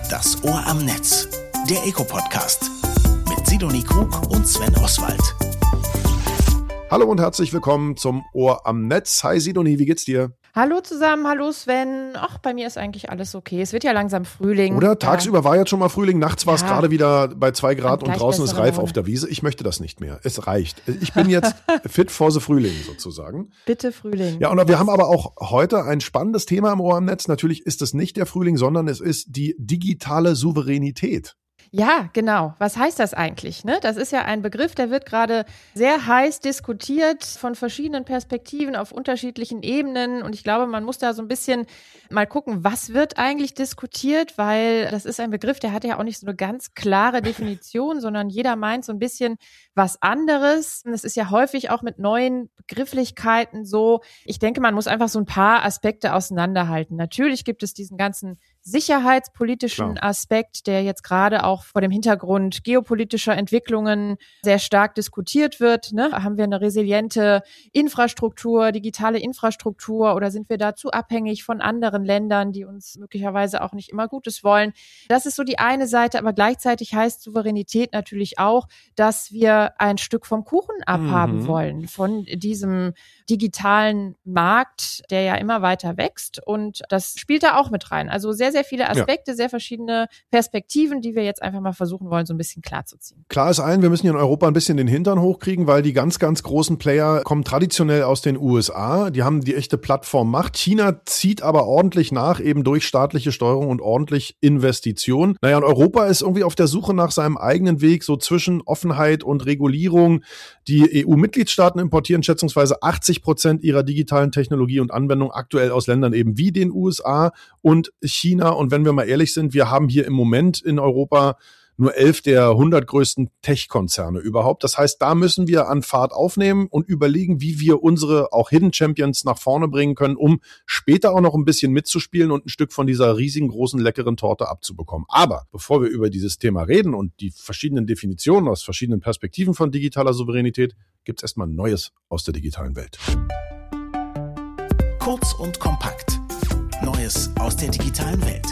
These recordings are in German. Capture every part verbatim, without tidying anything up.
Das Ohr am Netz, der Eco-Podcast mit Sidonie Krug und Sven Oswald. Hallo und herzlich willkommen zum Ohr am Netz. Hi Sidonie, wie geht's dir? Hallo zusammen, hallo Sven. Ach, bei mir ist eigentlich alles okay. Es wird ja langsam Frühling. Oder tagsüber war jetzt schon mal Frühling, nachts war es Ja. gerade wieder bei zwei Grad und draußen ist reif bessere auf der Wiese. Ich möchte das nicht mehr. Es reicht. Ich bin jetzt fit for the Frühling sozusagen. Bitte Frühling. Ja, und wir haben aber auch heute ein spannendes Thema im Ohr am Netz. Natürlich ist es nicht der Frühling, sondern es ist die digitale Souveränität. Ja, genau. Was heißt das eigentlich? Ne? Das ist ja ein Begriff, der wird gerade sehr heiß diskutiert von verschiedenen Perspektiven auf unterschiedlichen Ebenen. Und ich glaube, man muss da so ein bisschen mal gucken, was wird eigentlich diskutiert, weil das ist ein Begriff, der hat ja auch nicht so eine ganz klare Definition, sondern jeder meint so ein bisschen was anderes. Und es ist ja häufig auch mit neuen Begrifflichkeiten so. Ich denke, man muss einfach so ein paar Aspekte auseinanderhalten. Natürlich gibt es diesen ganzen sicherheitspolitischen Klar. Aspekt, der jetzt gerade auch vor dem Hintergrund geopolitischer Entwicklungen sehr stark diskutiert wird. Ne? Haben wir eine resiliente Infrastruktur, digitale Infrastruktur, oder sind wir da zu abhängig von anderen Ländern, die uns möglicherweise auch nicht immer Gutes wollen? Das ist so die eine Seite, aber gleichzeitig heißt Souveränität natürlich auch, dass wir ein Stück vom Kuchen abhaben Mhm. wollen, von diesem digitalen Markt, der ja immer weiter wächst, und das spielt da auch mit rein. Also sehr, sehr viele Aspekte, ja. sehr verschiedene Perspektiven, die wir jetzt einfach mal versuchen wollen, so ein bisschen klarzuziehen. Klar ist ein, wir müssen hier in Europa ein bisschen den Hintern hochkriegen, weil die ganz, ganz großen Player kommen traditionell aus den U S A. Die haben die echte Plattformmacht. China zieht aber ordentlich nach, eben durch staatliche Steuerung und ordentlich Investition. Naja, und Europa ist irgendwie auf der Suche nach seinem eigenen Weg, so zwischen Offenheit und Regulierung. Die E U-Mitgliedstaaten importieren schätzungsweise achtzig Prozent ihrer digitalen Technologie und Anwendung aktuell aus Ländern eben wie den U S A und China. Und wenn wir mal ehrlich sind, wir haben hier im Moment in Europa nur elf der hundert größten Tech-Konzerne überhaupt. Das heißt, da müssen wir an Fahrt aufnehmen und überlegen, wie wir unsere auch Hidden Champions nach vorne bringen können, um später auch noch ein bisschen mitzuspielen und ein Stück von dieser riesigen, großen, leckeren Torte abzubekommen. Aber bevor wir über dieses Thema reden und die verschiedenen Definitionen aus verschiedenen Perspektiven von digitaler Souveränität, gibt es erstmal Neues aus der digitalen Welt. Kurz und kompakt. Neues aus der digitalen Welt.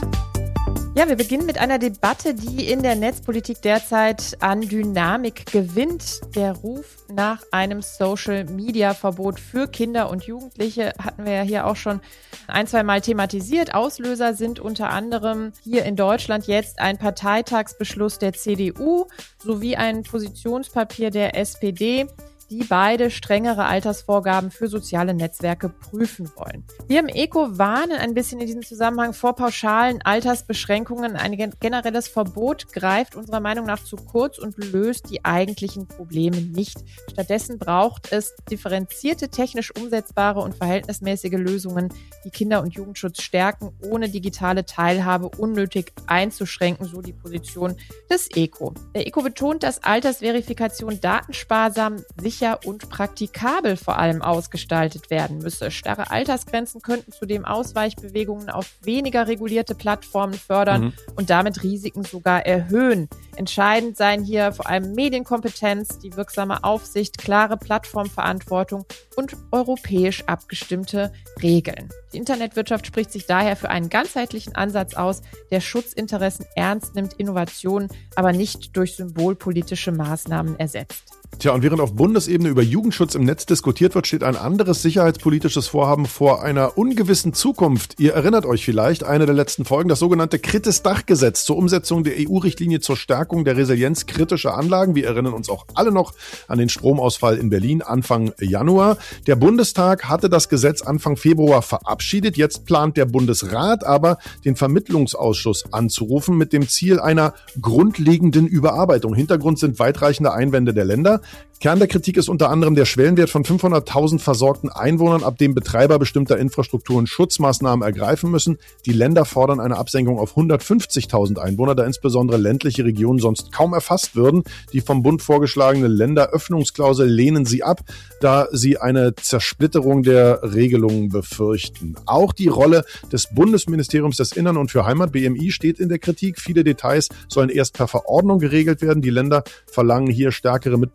Ja, wir beginnen mit einer Debatte, die in der Netzpolitik derzeit an Dynamik gewinnt. Der Ruf nach einem Social-Media-Verbot für Kinder und Jugendliche hatten wir ja hier auch schon ein, zwei Mal thematisiert. Auslöser sind unter anderem hier in Deutschland jetzt ein Parteitagsbeschluss der C D U sowie ein Positionspapier der S P D, die beide strengere Altersvorgaben für soziale Netzwerke prüfen wollen. Wir im Eco warnen ein bisschen in diesem Zusammenhang vor pauschalen Altersbeschränkungen. Ein generelles Verbot greift unserer Meinung nach zu kurz und löst die eigentlichen Probleme nicht. Stattdessen braucht es differenzierte, technisch umsetzbare und verhältnismäßige Lösungen, die Kinder- und Jugendschutz stärken, ohne digitale Teilhabe unnötig einzuschränken, so die Position des Eco. Der Eco betont, dass Altersverifikation datensparsam, sicher und praktikabel vor allem ausgestaltet werden müsse. Starre Altersgrenzen könnten zudem Ausweichbewegungen auf weniger regulierte Plattformen fördern mhm. und damit Risiken sogar erhöhen. Entscheidend seien hier vor allem Medienkompetenz, die wirksame Aufsicht, klare Plattformverantwortung und europäisch abgestimmte Regeln. Die Internetwirtschaft spricht sich daher für einen ganzheitlichen Ansatz aus, der Schutzinteressen ernst nimmt, Innovationen aber nicht durch symbolpolitische Maßnahmen ersetzt. Tja, und während auf Bundesebene über Jugendschutz im Netz diskutiert wird, steht ein anderes sicherheitspolitisches Vorhaben vor einer ungewissen Zukunft. Ihr erinnert euch vielleicht, eine der letzten Folgen, das sogenannte Kritis-Dach-Gesetz zur Umsetzung der E U-Richtlinie zur Stärkung der Resilienz kritischer Anlagen. Wir erinnern uns auch alle noch an den Stromausfall in Berlin Anfang Januar. Der Bundestag hatte das Gesetz Anfang Februar verabschiedet. Jetzt plant der Bundesrat aber, den Vermittlungsausschuss anzurufen mit dem Ziel einer grundlegenden Überarbeitung. Hintergrund sind weitreichende Einwände der Länder. Kern der Kritik ist unter anderem der Schwellenwert von fünfhunderttausend versorgten Einwohnern, ab dem Betreiber bestimmter Infrastrukturen Schutzmaßnahmen ergreifen müssen. Die Länder fordern eine Absenkung auf hundertfünfzigtausend Einwohner, da insbesondere ländliche Regionen sonst kaum erfasst würden. Die vom Bund vorgeschlagene Länderöffnungsklausel lehnen sie ab, da sie eine Zersplitterung der Regelungen befürchten. Auch die Rolle des Bundesministeriums des Innern und für Heimat, B M I, steht in der Kritik. Viele Details sollen erst per Verordnung geregelt werden. Die Länder verlangen hier stärkere Mitbestimmung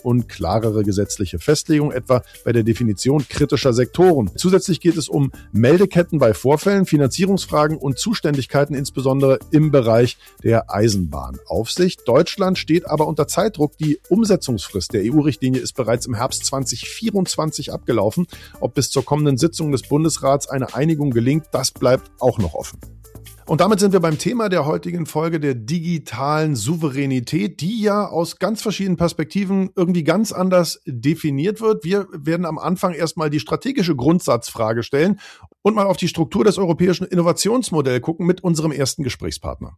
und klarere gesetzliche Festlegung, etwa bei der Definition kritischer Sektoren. Zusätzlich geht es um Meldeketten bei Vorfällen, Finanzierungsfragen und Zuständigkeiten, insbesondere im Bereich der Eisenbahnaufsicht. Deutschland steht aber unter Zeitdruck. Die Umsetzungsfrist der E U-Richtlinie ist bereits im Herbst zwanzig vierundzwanzig abgelaufen. Ob bis zur kommenden Sitzung des Bundesrats eine Einigung gelingt, das bleibt auch noch offen. Und damit sind wir beim Thema der heutigen Folge, der digitalen Souveränität, die ja aus ganz verschiedenen Perspektiven irgendwie ganz anders definiert wird. Wir werden am Anfang erstmal die strategische Grundsatzfrage stellen und mal auf die Struktur des europäischen Innovationsmodells gucken mit unserem ersten Gesprächspartner.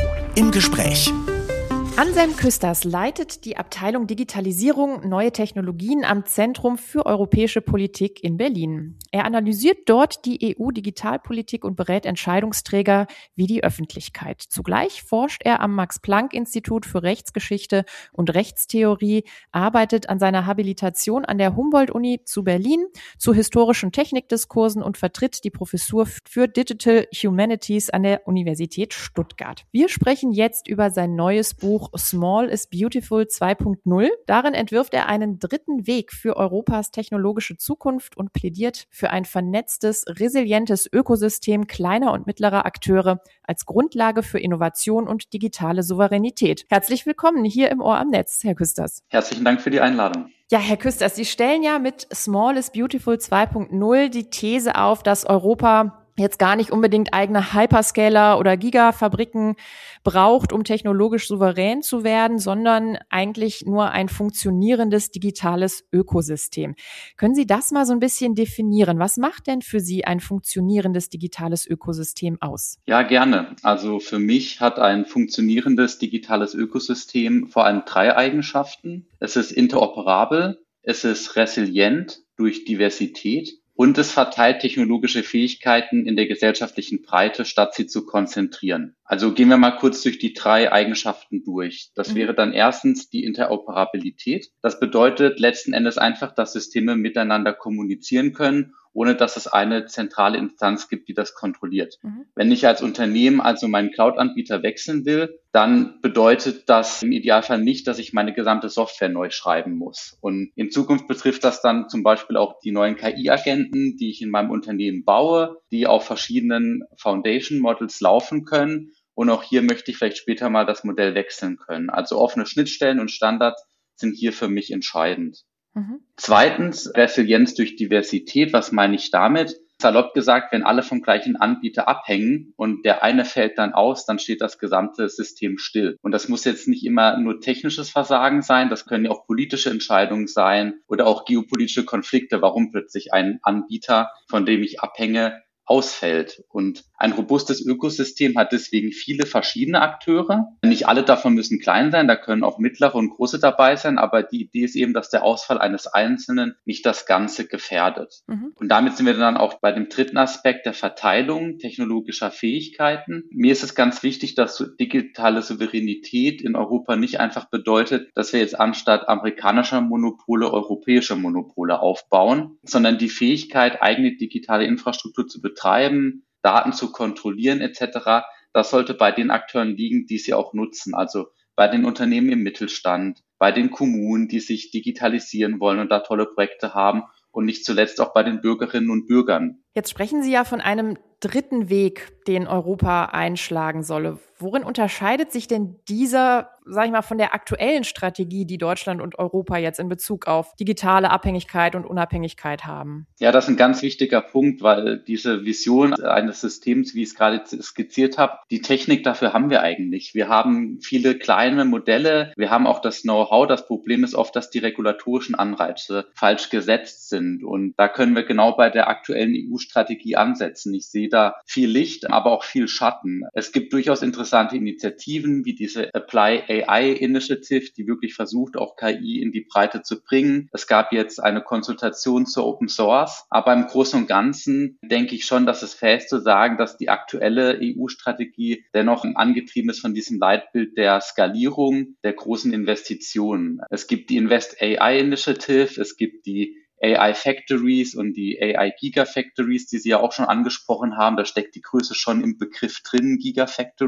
Im Gespräch. Anselm Küsters leitet die Abteilung Digitalisierung, neue Technologien am Zentrum für europäische Politik in Berlin. Er analysiert dort die E U-Digitalpolitik und berät Entscheidungsträger wie die Öffentlichkeit. Zugleich forscht er am Max-Planck-Institut für Rechtsgeschichte und Rechtstheorie, arbeitet an seiner Habilitation an der Humboldt-Uni zu Berlin zu historischen Technikdiskursen und vertritt die Professur für Digital Humanities an der Universität Stuttgart. Wir sprechen jetzt über sein neues Buch Small is Beautiful zwei Punkt null. Darin entwirft er einen dritten Weg für Europas technologische Zukunft und plädiert für ein vernetztes, resilientes Ökosystem kleiner und mittlerer Akteure als Grundlage für Innovation und digitale Souveränität. Herzlich willkommen hier im Ohr am Netz, Herr Küsters. Herzlichen Dank für die Einladung. Ja, Herr Küsters, Sie stellen ja mit Small is Beautiful zwei Punkt null die These auf, dass Europa jetzt gar nicht unbedingt eigene Hyperscaler oder Gigafabriken braucht, um technologisch souverän zu werden, sondern eigentlich nur ein funktionierendes digitales Ökosystem. Können Sie das mal so ein bisschen definieren? Was macht denn für Sie ein funktionierendes digitales Ökosystem aus? Ja, gerne. Also für mich hat ein funktionierendes digitales Ökosystem vor allem drei Eigenschaften. Es ist interoperabel, es ist resilient durch Diversität und es verteilt technologische Fähigkeiten in der gesellschaftlichen Breite, statt sie zu konzentrieren. Also gehen wir mal kurz durch die drei Eigenschaften durch. Das mhm. wäre dann erstens die Interoperabilität. Das bedeutet letzten Endes einfach, dass Systeme miteinander kommunizieren können, ohne dass es eine zentrale Instanz gibt, die das kontrolliert. Mhm. Wenn ich als Unternehmen also meinen Cloud-Anbieter wechseln will, dann bedeutet das im Idealfall nicht, dass ich meine gesamte Software neu schreiben muss. Und in Zukunft betrifft das dann zum Beispiel auch die neuen K I-Agenten, die ich in meinem Unternehmen baue, die auf verschiedenen Foundation-Models laufen können. Und auch hier möchte ich vielleicht später mal das Modell wechseln können. Also offene Schnittstellen und Standards sind hier für mich entscheidend. Mhm. Zweitens, Resilienz durch Diversität. Was meine ich damit? Salopp gesagt, wenn alle vom gleichen Anbieter abhängen und der eine fällt dann aus, dann steht das gesamte System still. Und das muss jetzt nicht immer nur technisches Versagen sein, das können ja auch politische Entscheidungen sein oder auch geopolitische Konflikte, warum plötzlich ein Anbieter, von dem ich abhänge, ausfällt. Und ein robustes Ökosystem hat deswegen viele verschiedene Akteure. Nicht alle davon müssen klein sein, da können auch mittlere und große dabei sein, aber die Idee ist eben, dass der Ausfall eines Einzelnen nicht das Ganze gefährdet. Mhm. Und damit sind wir dann auch bei dem dritten Aspekt der Verteilung technologischer Fähigkeiten. Mir ist es ganz wichtig, dass digitale Souveränität in Europa nicht einfach bedeutet, dass wir jetzt anstatt amerikanischer Monopole europäische Monopole aufbauen, sondern die Fähigkeit, eigene digitale Infrastruktur zu betreiben, betreiben, Daten zu kontrollieren et cetera. Das sollte bei den Akteuren liegen, die sie auch nutzen. Also bei den Unternehmen im Mittelstand, bei den Kommunen, die sich digitalisieren wollen und da tolle Projekte haben und nicht zuletzt auch bei den Bürgerinnen und Bürgern. Jetzt sprechen Sie ja von einem dritten Weg, den Europa einschlagen solle. Worin unterscheidet sich denn dieser, sag ich mal, von der aktuellen Strategie, die Deutschland und Europa jetzt in Bezug auf digitale Abhängigkeit und Unabhängigkeit haben? Ja, das ist ein ganz wichtiger Punkt, weil diese Vision eines Systems, wie ich es gerade skizziert habe, die Technik dafür haben wir eigentlich. Wir haben viele kleine Modelle, wir haben auch das Know-how. Das Problem ist oft, dass die regulatorischen Anreize falsch gesetzt sind. Und da können wir genau bei der aktuellen E U-Strategie ansetzen. Ich sehe da viel Licht, aber auch viel Schatten. Es gibt durchaus interessante Initiativen wie diese Apply A I Initiative, die wirklich versucht, auch K I in die Breite zu bringen. Es gab jetzt eine Konsultation zur Open Source, aber im Großen und Ganzen denke ich schon, dass es fair ist zu sagen, dass die aktuelle E U-Strategie dennoch angetrieben ist von diesem Leitbild der Skalierung, der großen Investitionen. Es gibt die Invest A I Initiative, es gibt die A I Factories und die A I Gigafactories, die Sie ja auch schon angesprochen haben. Da steckt die Größe schon im Begriff drin, Gigafactory.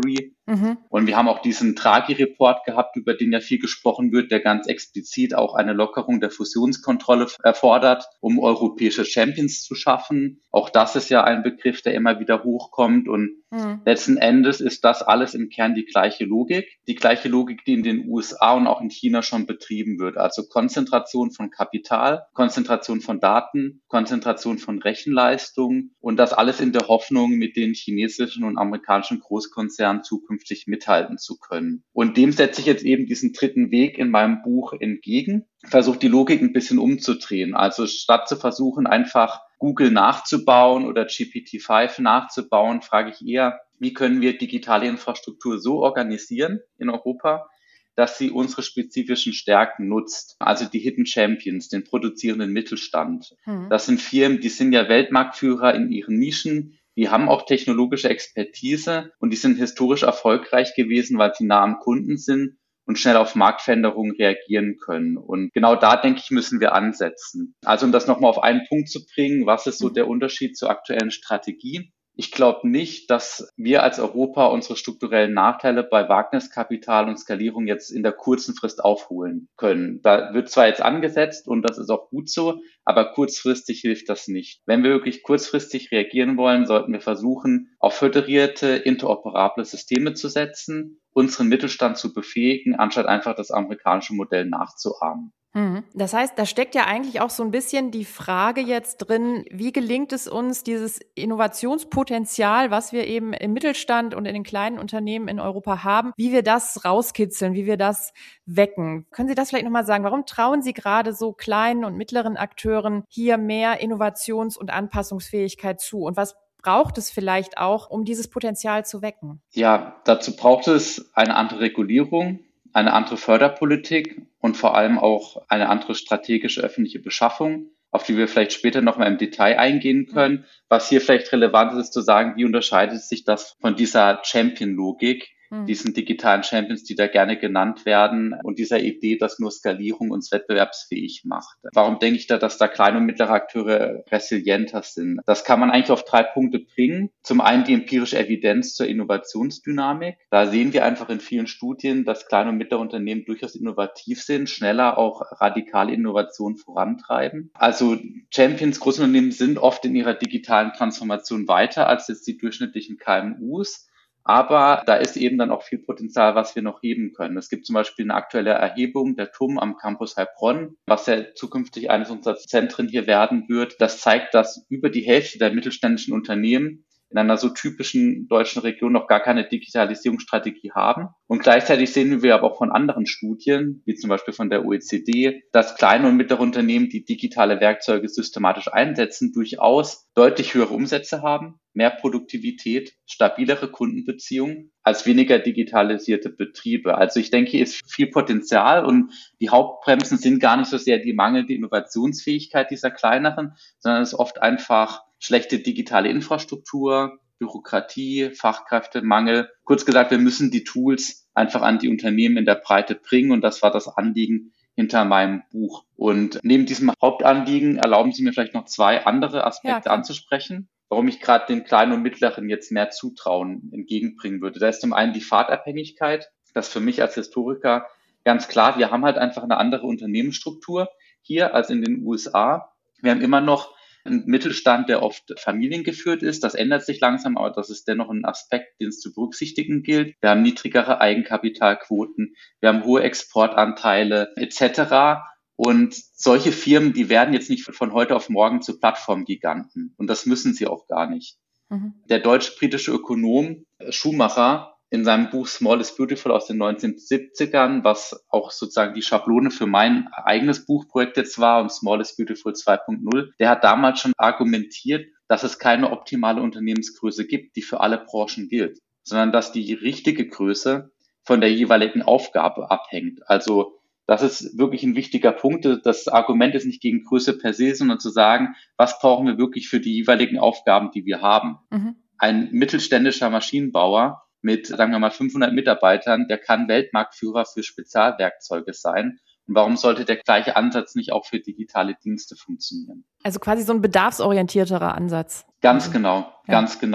Mhm. Und wir haben auch diesen Draghi-Report gehabt, über den ja viel gesprochen wird, der ganz explizit auch eine Lockerung der Fusionskontrolle erfordert, um europäische Champions zu schaffen. Auch das ist ja ein Begriff, der immer wieder hochkommt. Und mhm. letzten Endes ist das alles im Kern die gleiche Logik. Die gleiche Logik, die in den U S A und auch in China schon betrieben wird. Also Konzentration von Kapital, Konzentration von Daten, Konzentration von Rechenleistung und das alles in der Hoffnung, mit den chinesischen und amerikanischen Großkonzernen zukünftig mithalten zu können. Und dem setze ich jetzt eben diesen dritten Weg in meinem Buch entgegen, versuche die Logik ein bisschen umzudrehen. Also statt zu versuchen, einfach Google nachzubauen oder G P T fünf nachzubauen, frage ich eher, wie können wir digitale Infrastruktur so organisieren in Europa, dass sie unsere spezifischen Stärken nutzt. Also die Hidden Champions, den produzierenden Mittelstand. Hm. Das sind Firmen, die sind ja Weltmarktführer in ihren Nischen. Die haben auch technologische Expertise und die sind historisch erfolgreich gewesen, weil sie nah am Kunden sind und schnell auf Marktveränderungen reagieren können. Und genau da, denke ich, müssen wir ansetzen. Also um das nochmal auf einen Punkt zu bringen, was ist so der Unterschied zur aktuellen Strategie? Ich glaube nicht, dass wir als Europa unsere strukturellen Nachteile bei Wagniskapital und Skalierung jetzt in der kurzen Frist aufholen können. Da wird zwar jetzt angesetzt und das ist auch gut so, aber kurzfristig hilft das nicht. Wenn wir wirklich kurzfristig reagieren wollen, sollten wir versuchen, auf föderierte, interoperable Systeme zu setzen, unseren Mittelstand zu befähigen, anstatt einfach das amerikanische Modell nachzuahmen. Das heißt, da steckt ja eigentlich auch so ein bisschen die Frage jetzt drin, wie gelingt es uns, dieses Innovationspotenzial, was wir eben im Mittelstand und in den kleinen Unternehmen in Europa haben, wie wir das rauskitzeln, wie wir das wecken. Können Sie das vielleicht nochmal sagen? Warum trauen Sie gerade so kleinen und mittleren Akteuren hier mehr Innovations- und Anpassungsfähigkeit zu? Und was braucht es vielleicht auch, um dieses Potenzial zu wecken? Ja, dazu braucht es eine andere Regulierung, eine andere Förderpolitik und vor allem auch eine andere strategische öffentliche Beschaffung, auf die wir vielleicht später nochmal im Detail eingehen können. Was hier vielleicht relevant ist, ist zu sagen, wie unterscheidet sich das von dieser Champion-Logik, diesen digitalen Champions, die da gerne genannt werden und dieser Idee, dass nur Skalierung uns wettbewerbsfähig macht. Warum denke ich da, dass da kleine und mittlere Akteure resilienter sind? Das kann man eigentlich auf drei Punkte bringen. Zum einen die empirische Evidenz zur Innovationsdynamik. Da sehen wir einfach in vielen Studien, dass kleine und mittlere Unternehmen durchaus innovativ sind, schneller auch radikale Innovationen vorantreiben. Also Champions, Großunternehmen sind oft in ihrer digitalen Transformation weiter als jetzt die durchschnittlichen K M Us. Aber da ist eben dann auch viel Potenzial, was wir noch heben können. Es gibt zum Beispiel eine aktuelle Erhebung der T U M am Campus Heilbronn, was ja zukünftig eines unserer Zentren hier werden wird. Das zeigt, dass über die Hälfte der mittelständischen Unternehmen in einer so typischen deutschen Region noch gar keine Digitalisierungsstrategie haben. Und gleichzeitig sehen wir aber auch von anderen Studien, wie zum Beispiel von der O E C D, dass kleine und mittlere Unternehmen, die digitale Werkzeuge systematisch einsetzen, durchaus deutlich höhere Umsätze haben, mehr Produktivität, stabilere Kundenbeziehungen als weniger digitalisierte Betriebe. Also ich denke, hier ist viel Potenzial und die Hauptbremsen sind gar nicht so sehr die mangelnde Innovationsfähigkeit dieser kleineren, sondern es ist oft einfach schlechte digitale Infrastruktur, Bürokratie, Fachkräftemangel. Kurz gesagt, wir müssen die Tools einfach an die Unternehmen in der Breite bringen und das war das Anliegen hinter meinem Buch. Und neben diesem Hauptanliegen erlauben Sie mir vielleicht noch zwei andere Aspekte ja, anzusprechen, warum ich gerade den kleinen und mittleren jetzt mehr Zutrauen entgegenbringen würde. Da ist zum einen die Fahrtabhängigkeit. Das ist für mich als Historiker ganz klar. Wir haben halt einfach eine andere Unternehmensstruktur hier als in den U S A. Wir haben immer noch ein Mittelstand, der oft familiengeführt ist. Das ändert sich langsam, aber das ist dennoch ein Aspekt, den es zu berücksichtigen gilt. Wir haben niedrigere Eigenkapitalquoten, wir haben hohe Exportanteile et cetera. Und solche Firmen, die werden jetzt nicht von heute auf morgen zu Plattformgiganten. Und das müssen sie auch gar nicht. Mhm. Der deutsch-britische Ökonom Schumacher in seinem Buch Small is Beautiful aus den neunzehnhundertsiebzigern, was auch sozusagen die Schablone für mein eigenes Buchprojekt jetzt war und Small is Beautiful zwei Punkt null, der hat damals schon argumentiert, dass es keine optimale Unternehmensgröße gibt, die für alle Branchen gilt, sondern dass die richtige Größe von der jeweiligen Aufgabe abhängt. Also das ist wirklich ein wichtiger Punkt. Das Argument ist nicht gegen Größe per se, sondern zu sagen, was brauchen wir wirklich für die jeweiligen Aufgaben, die wir haben. Mhm. Ein mittelständischer Maschinenbauer mit, sagen wir mal, fünfhundert Mitarbeitern, der kann Weltmarktführer für Spezialwerkzeuge sein. Und warum sollte der gleiche Ansatz nicht auch für digitale Dienste funktionieren? Also quasi so ein bedarfsorientierterer Ansatz. Ganz genau, ja. ganz genau.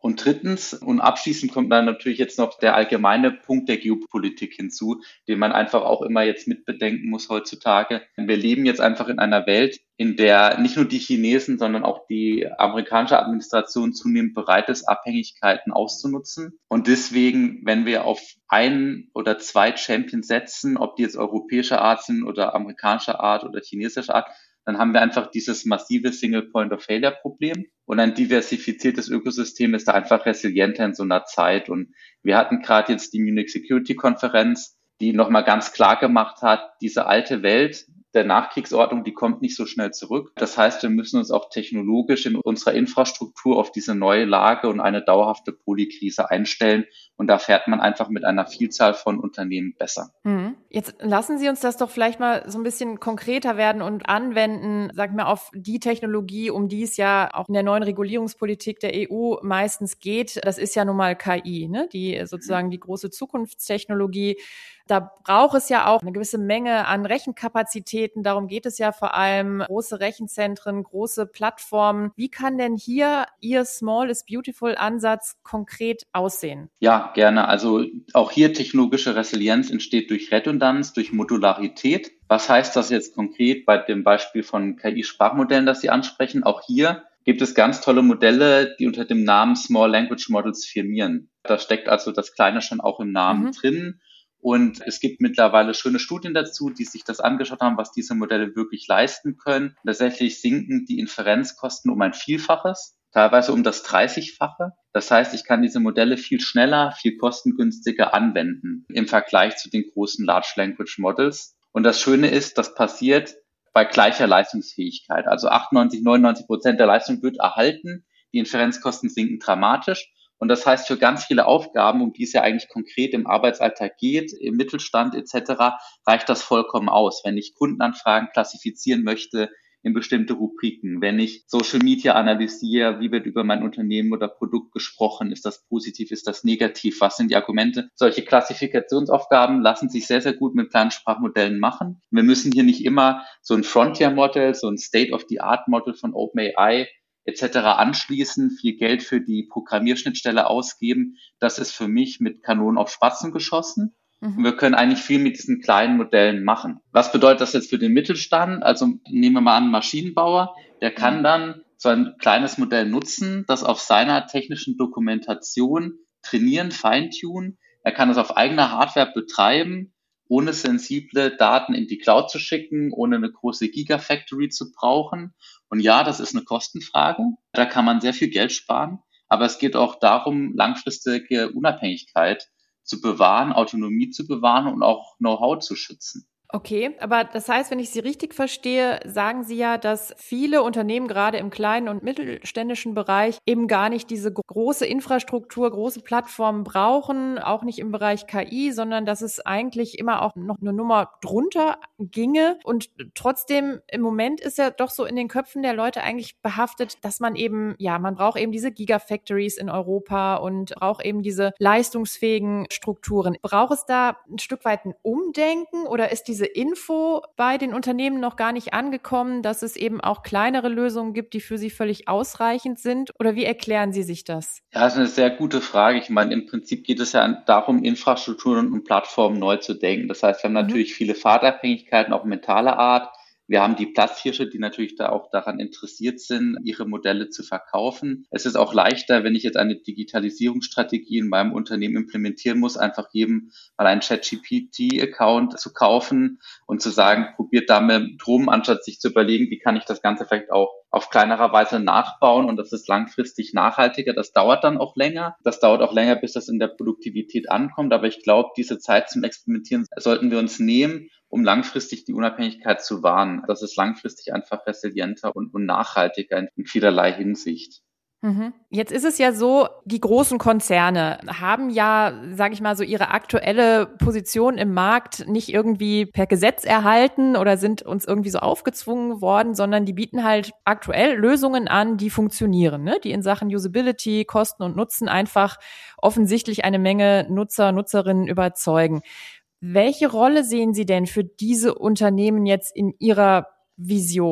Und drittens und abschließend kommt dann natürlich jetzt noch der allgemeine Punkt der Geopolitik hinzu, den man einfach auch immer jetzt mitbedenken muss heutzutage. Wir leben jetzt einfach in einer Welt, in der nicht nur die Chinesen, sondern auch die amerikanische Administration zunehmend bereit ist, Abhängigkeiten auszunutzen. Und deswegen, wenn wir auf ein oder zwei Champions setzen, ob die jetzt europäischer Art sind oder amerikanischer Art oder chinesischer Art, dann haben wir einfach dieses massive Single-Point-of-Failure-Problem. Und ein diversifiziertes Ökosystem ist da einfach resilienter in so einer Zeit. Und wir hatten gerade jetzt die Munich Security-Konferenz, die nochmal ganz klar gemacht hat, diese alte Welt der Nachkriegsordnung, die kommt nicht so schnell zurück. Das heißt, wir müssen uns auch technologisch in unserer Infrastruktur auf diese neue Lage und eine dauerhafte Polykrise einstellen. Und da fährt man einfach mit einer Vielzahl von Unternehmen besser. Jetzt lassen Sie uns das doch vielleicht mal so ein bisschen konkreter werden und anwenden, sag mal, auf die Technologie, um die es ja auch in der neuen Regulierungspolitik der E U meistens geht. Das ist ja nun mal K I, ne? Die sozusagen die große Zukunftstechnologie. Da braucht es ja auch eine gewisse Menge an Rechenkapazitäten. Darum geht es ja vor allem. Große Rechenzentren, große Plattformen. Wie kann denn hier Ihr Small is Beautiful Ansatz konkret aussehen? Ja, gerne. Also auch hier technologische Resilienz entsteht durch Redundanz, durch Modularität. Was heißt das jetzt konkret bei dem Beispiel von K I-Sprachmodellen, das Sie ansprechen? Auch hier gibt es ganz tolle Modelle, die unter dem Namen Small Language Models firmieren. Da steckt also das Kleine schon auch im Namen mhm. drin. Und es gibt mittlerweile schöne Studien dazu, die sich das angeschaut haben, was diese Modelle wirklich leisten können. Tatsächlich sinken die Inferenzkosten um ein Vielfaches, teilweise um das dreißigfache. Das heißt, ich kann diese Modelle viel schneller, viel kostengünstiger anwenden im Vergleich zu den großen Large Language Models. Und das Schöne ist, das passiert bei gleicher Leistungsfähigkeit. Also achtundneunzig, neunundneunzig Prozent der Leistung wird erhalten. Die Inferenzkosten sinken dramatisch. Und das heißt, für ganz viele Aufgaben, um die es ja eigentlich konkret im Arbeitsalltag geht, im Mittelstand et cetera, reicht das vollkommen aus. Wenn ich Kundenanfragen klassifizieren möchte in bestimmte Rubriken, wenn ich Social Media analysiere, wie wird über mein Unternehmen oder Produkt gesprochen, ist das positiv, ist das negativ, was sind die Argumente? Solche Klassifikationsaufgaben lassen sich sehr, sehr gut mit kleinen Sprachmodellen machen. Wir müssen hier nicht immer so ein Frontier-Model, so ein State-of-the-Art-Model von OpenAI et cetera anschließen, viel Geld für die Programmierschnittstelle ausgeben. Das ist für mich mit Kanonen auf Spatzen geschossen. Mhm. Und wir können eigentlich viel mit diesen kleinen Modellen machen. Was bedeutet das jetzt für den Mittelstand? Also nehmen wir mal an, einen Maschinenbauer, der kann dann so ein kleines Modell nutzen, das auf seiner technischen Dokumentation trainieren, feintunen. Er kann das auf eigener Hardware betreiben, ohne sensible Daten in die Cloud zu schicken, ohne eine große Gigafactory zu brauchen. Und ja, das ist eine Kostenfrage. Da kann man sehr viel Geld sparen. Aber es geht auch darum, langfristige Unabhängigkeit zu bewahren, Autonomie zu bewahren und auch Know-how zu schützen. Okay, aber das heißt, wenn ich Sie richtig verstehe, sagen Sie ja, dass viele Unternehmen gerade im kleinen und mittelständischen Bereich eben gar nicht diese große Infrastruktur, große Plattformen brauchen, auch nicht im Bereich K I, sondern dass es eigentlich immer auch noch eine Nummer drunter ginge. Und trotzdem im Moment ist ja doch so in den Köpfen der Leute eigentlich behaftet, dass man eben, ja, man braucht eben diese Gigafactories in Europa und braucht eben diese leistungsfähigen Strukturen. Braucht es da ein Stück weit ein Umdenken oder ist die diese Info bei den Unternehmen noch gar nicht angekommen, dass es eben auch kleinere Lösungen gibt, die für sie völlig ausreichend sind? Oder wie erklären Sie sich das? Ja, das ist eine sehr gute Frage. Ich meine, im Prinzip geht es ja darum, Infrastrukturen und Plattformen neu zu denken. Das heißt, wir haben mhm. natürlich viele Fahrtabhängigkeiten, auch mentaler Art. Wir haben die Platzhirsche, die natürlich da auch daran interessiert sind, ihre Modelle zu verkaufen. Es ist auch leichter, wenn ich jetzt eine Digitalisierungsstrategie in meinem Unternehmen implementieren muss, einfach jedem mal einen ChatGPT-Account zu kaufen und zu sagen, probiert damit drum, anstatt sich zu überlegen, wie kann ich das Ganze vielleicht auch auf kleinerer Weise nachbauen und das ist langfristig nachhaltiger. Das dauert dann auch länger. Das dauert auch länger, bis das in der Produktivität ankommt. Aber ich glaube, diese Zeit zum Experimentieren sollten wir uns nehmen, um langfristig die Unabhängigkeit zu wahren. Das ist langfristig einfach resilienter und, und nachhaltiger in vielerlei Hinsicht. Jetzt ist es ja so, die großen Konzerne haben ja, sage ich mal, so ihre aktuelle Position im Markt nicht irgendwie per Gesetz erhalten oder sind uns irgendwie so aufgezwungen worden, sondern die bieten halt aktuell Lösungen an, die funktionieren, ne? Die in Sachen Usability, Kosten und Nutzen einfach offensichtlich eine Menge Nutzer, Nutzerinnen überzeugen. Welche Rolle sehen Sie denn für diese Unternehmen jetzt in Ihrer Vision?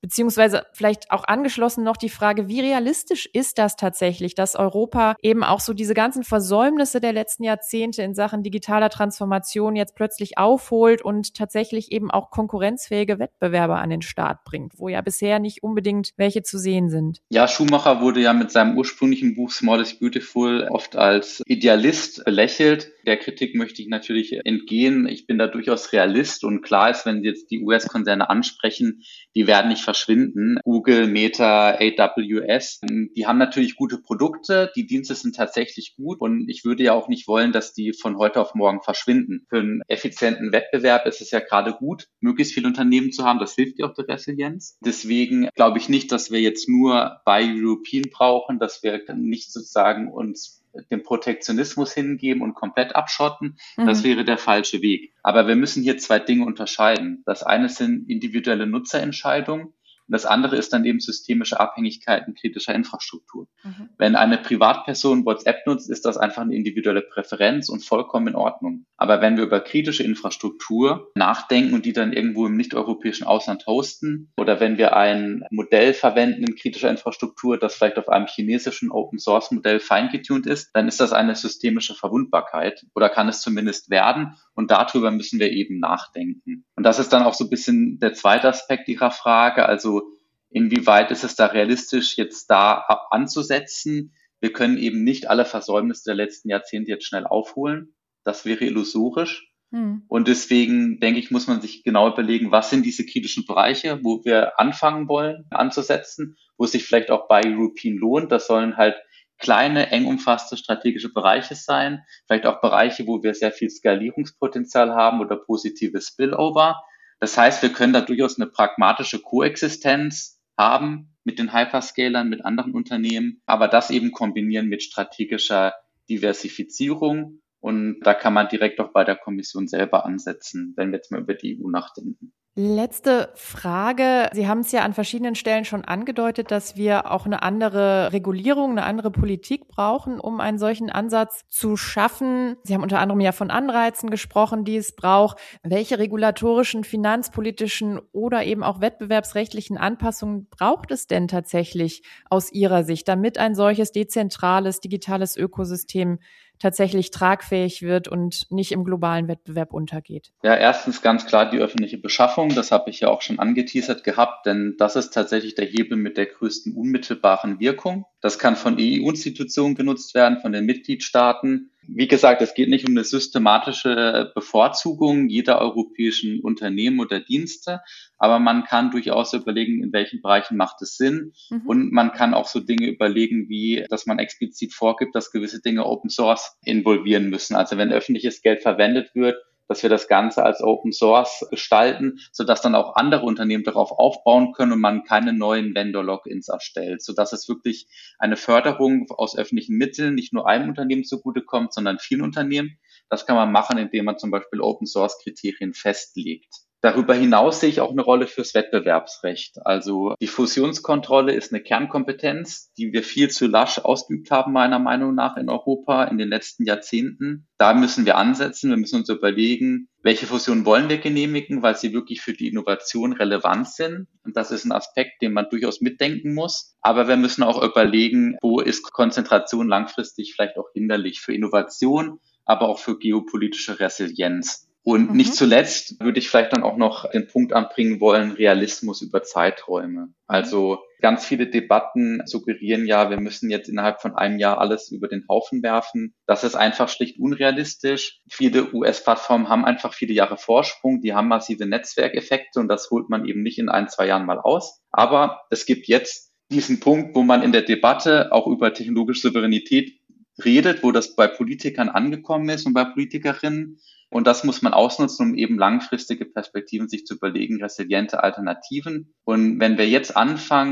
Beziehungsweise vielleicht auch angeschlossen noch die Frage, wie realistisch ist das tatsächlich, dass Europa eben auch so diese ganzen Versäumnisse der letzten Jahrzehnte in Sachen digitaler Transformation jetzt plötzlich aufholt und tatsächlich eben auch konkurrenzfähige Wettbewerber an den Start bringt, wo ja bisher nicht unbedingt welche zu sehen sind. Ja, Schumacher wurde ja mit seinem ursprünglichen Buch Small is Beautiful oft als Idealist belächelt. Der Kritik möchte ich natürlich entgehen. Ich bin da durchaus Realist und klar ist, wenn Sie jetzt die U S-Konzerne ansprechen, die werden nicht verschwinden. Google, Meta, A W S, die haben natürlich gute Produkte, die Dienste sind tatsächlich gut und ich würde ja auch nicht wollen, dass die von heute auf morgen verschwinden. Für einen effizienten Wettbewerb ist es ja gerade gut, möglichst viele Unternehmen zu haben, das hilft ja auch der Resilienz. Deswegen glaube ich nicht, dass wir jetzt nur Buy European brauchen, dass wir nicht sozusagen uns dem Protektionismus hingeben und komplett abschotten. Mhm. Das wäre der falsche Weg. Aber wir müssen hier zwei Dinge unterscheiden. Das eine sind individuelle Nutzerentscheidungen. Und das andere ist dann eben systemische Abhängigkeiten kritischer Infrastruktur. Mhm. Wenn eine Privatperson WhatsApp nutzt, ist das einfach eine individuelle Präferenz und vollkommen in Ordnung. Aber wenn wir über kritische Infrastruktur nachdenken und die dann irgendwo im nicht-europäischen Ausland hosten oder wenn wir ein Modell verwenden in kritischer Infrastruktur, das vielleicht auf einem chinesischen Open-Source-Modell feingetuned ist, dann ist das eine systemische Verwundbarkeit oder kann es zumindest werden. Und darüber müssen wir eben nachdenken. Und das ist dann auch so ein bisschen der zweite Aspekt Ihrer Frage. Also inwieweit ist es da realistisch, jetzt da anzusetzen? Wir können eben nicht alle Versäumnisse der letzten Jahrzehnte jetzt schnell aufholen. Das wäre illusorisch. Hm. Und deswegen, denke ich, muss man sich genau überlegen, was sind diese kritischen Bereiche, wo wir anfangen wollen anzusetzen, wo es sich vielleicht auch bei European lohnt. Das sollen halt kleine, eng umfasste strategische Bereiche sein, vielleicht auch Bereiche, wo wir sehr viel Skalierungspotenzial haben oder positives Spillover. Das heißt, wir können da durchaus eine pragmatische Koexistenz haben mit den Hyperscalern, mit anderen Unternehmen, aber das eben kombinieren mit strategischer Diversifizierung. Und da kann man direkt auch bei der Kommission selber ansetzen, wenn wir jetzt mal über die E U nachdenken. Letzte Frage. Sie haben es ja an verschiedenen Stellen schon angedeutet, dass wir auch eine andere Regulierung, eine andere Politik brauchen, um einen solchen Ansatz zu schaffen. Sie haben unter anderem ja von Anreizen gesprochen, die es braucht. Welche regulatorischen, finanzpolitischen oder eben auch wettbewerbsrechtlichen Anpassungen braucht es denn tatsächlich aus Ihrer Sicht, damit ein solches dezentrales, digitales Ökosystem tatsächlich tragfähig wird und nicht im globalen Wettbewerb untergeht? Ja, erstens ganz klar die öffentliche Beschaffung. Das habe ich ja auch schon angeteasert gehabt, denn das ist tatsächlich der Hebel mit der größten unmittelbaren Wirkung. Das kann von E U-Institutionen genutzt werden, von den Mitgliedstaaten. Wie gesagt, es geht nicht um eine systematische Bevorzugung jeder europäischen Unternehmen oder Dienste, aber man kann durchaus überlegen, in welchen Bereichen macht es Sinn. Mhm. Und man kann auch so Dinge überlegen, wie, dass man explizit vorgibt, dass gewisse Dinge Open Source involvieren müssen. Also wenn öffentliches Geld verwendet wird, dass wir das Ganze als Open Source gestalten, sodass dann auch andere Unternehmen darauf aufbauen können und man keine neuen Vendor-Logins erstellt, sodass es wirklich eine Förderung aus öffentlichen Mitteln nicht nur einem Unternehmen zugutekommt, sondern vielen Unternehmen. Das kann man machen, indem man zum Beispiel Open Source Kriterien festlegt. Darüber hinaus sehe ich auch eine Rolle fürs Wettbewerbsrecht. Also die Fusionskontrolle ist eine Kernkompetenz, die wir viel zu lasch ausgeübt haben, meiner Meinung nach, in Europa in den letzten Jahrzehnten. Da müssen wir ansetzen. Wir müssen uns überlegen, welche Fusionen wollen wir genehmigen, weil sie wirklich für die Innovation relevant sind. Und das ist ein Aspekt, den man durchaus mitdenken muss. Aber wir müssen auch überlegen, wo ist Konzentration langfristig vielleicht auch hinderlich für Innovation, aber auch für geopolitische Resilienz. Und mhm. nicht zuletzt würde ich vielleicht dann auch noch den Punkt anbringen wollen, Realismus über Zeiträume. Also ganz viele Debatten suggerieren ja, wir müssen jetzt innerhalb von einem Jahr alles über den Haufen werfen. Das ist einfach schlicht unrealistisch. Viele U S-Plattformen haben einfach viele Jahre Vorsprung, die haben massive Netzwerkeffekte und das holt man eben nicht in ein, zwei Jahren mal aus. Aber es gibt jetzt diesen Punkt, wo man in der Debatte auch über technologische Souveränität redet, wo das bei Politikern angekommen ist und bei Politikerinnen. Und das muss man ausnutzen, um eben langfristige Perspektiven sich zu überlegen, resiliente Alternativen. Und wenn wir jetzt anfangen,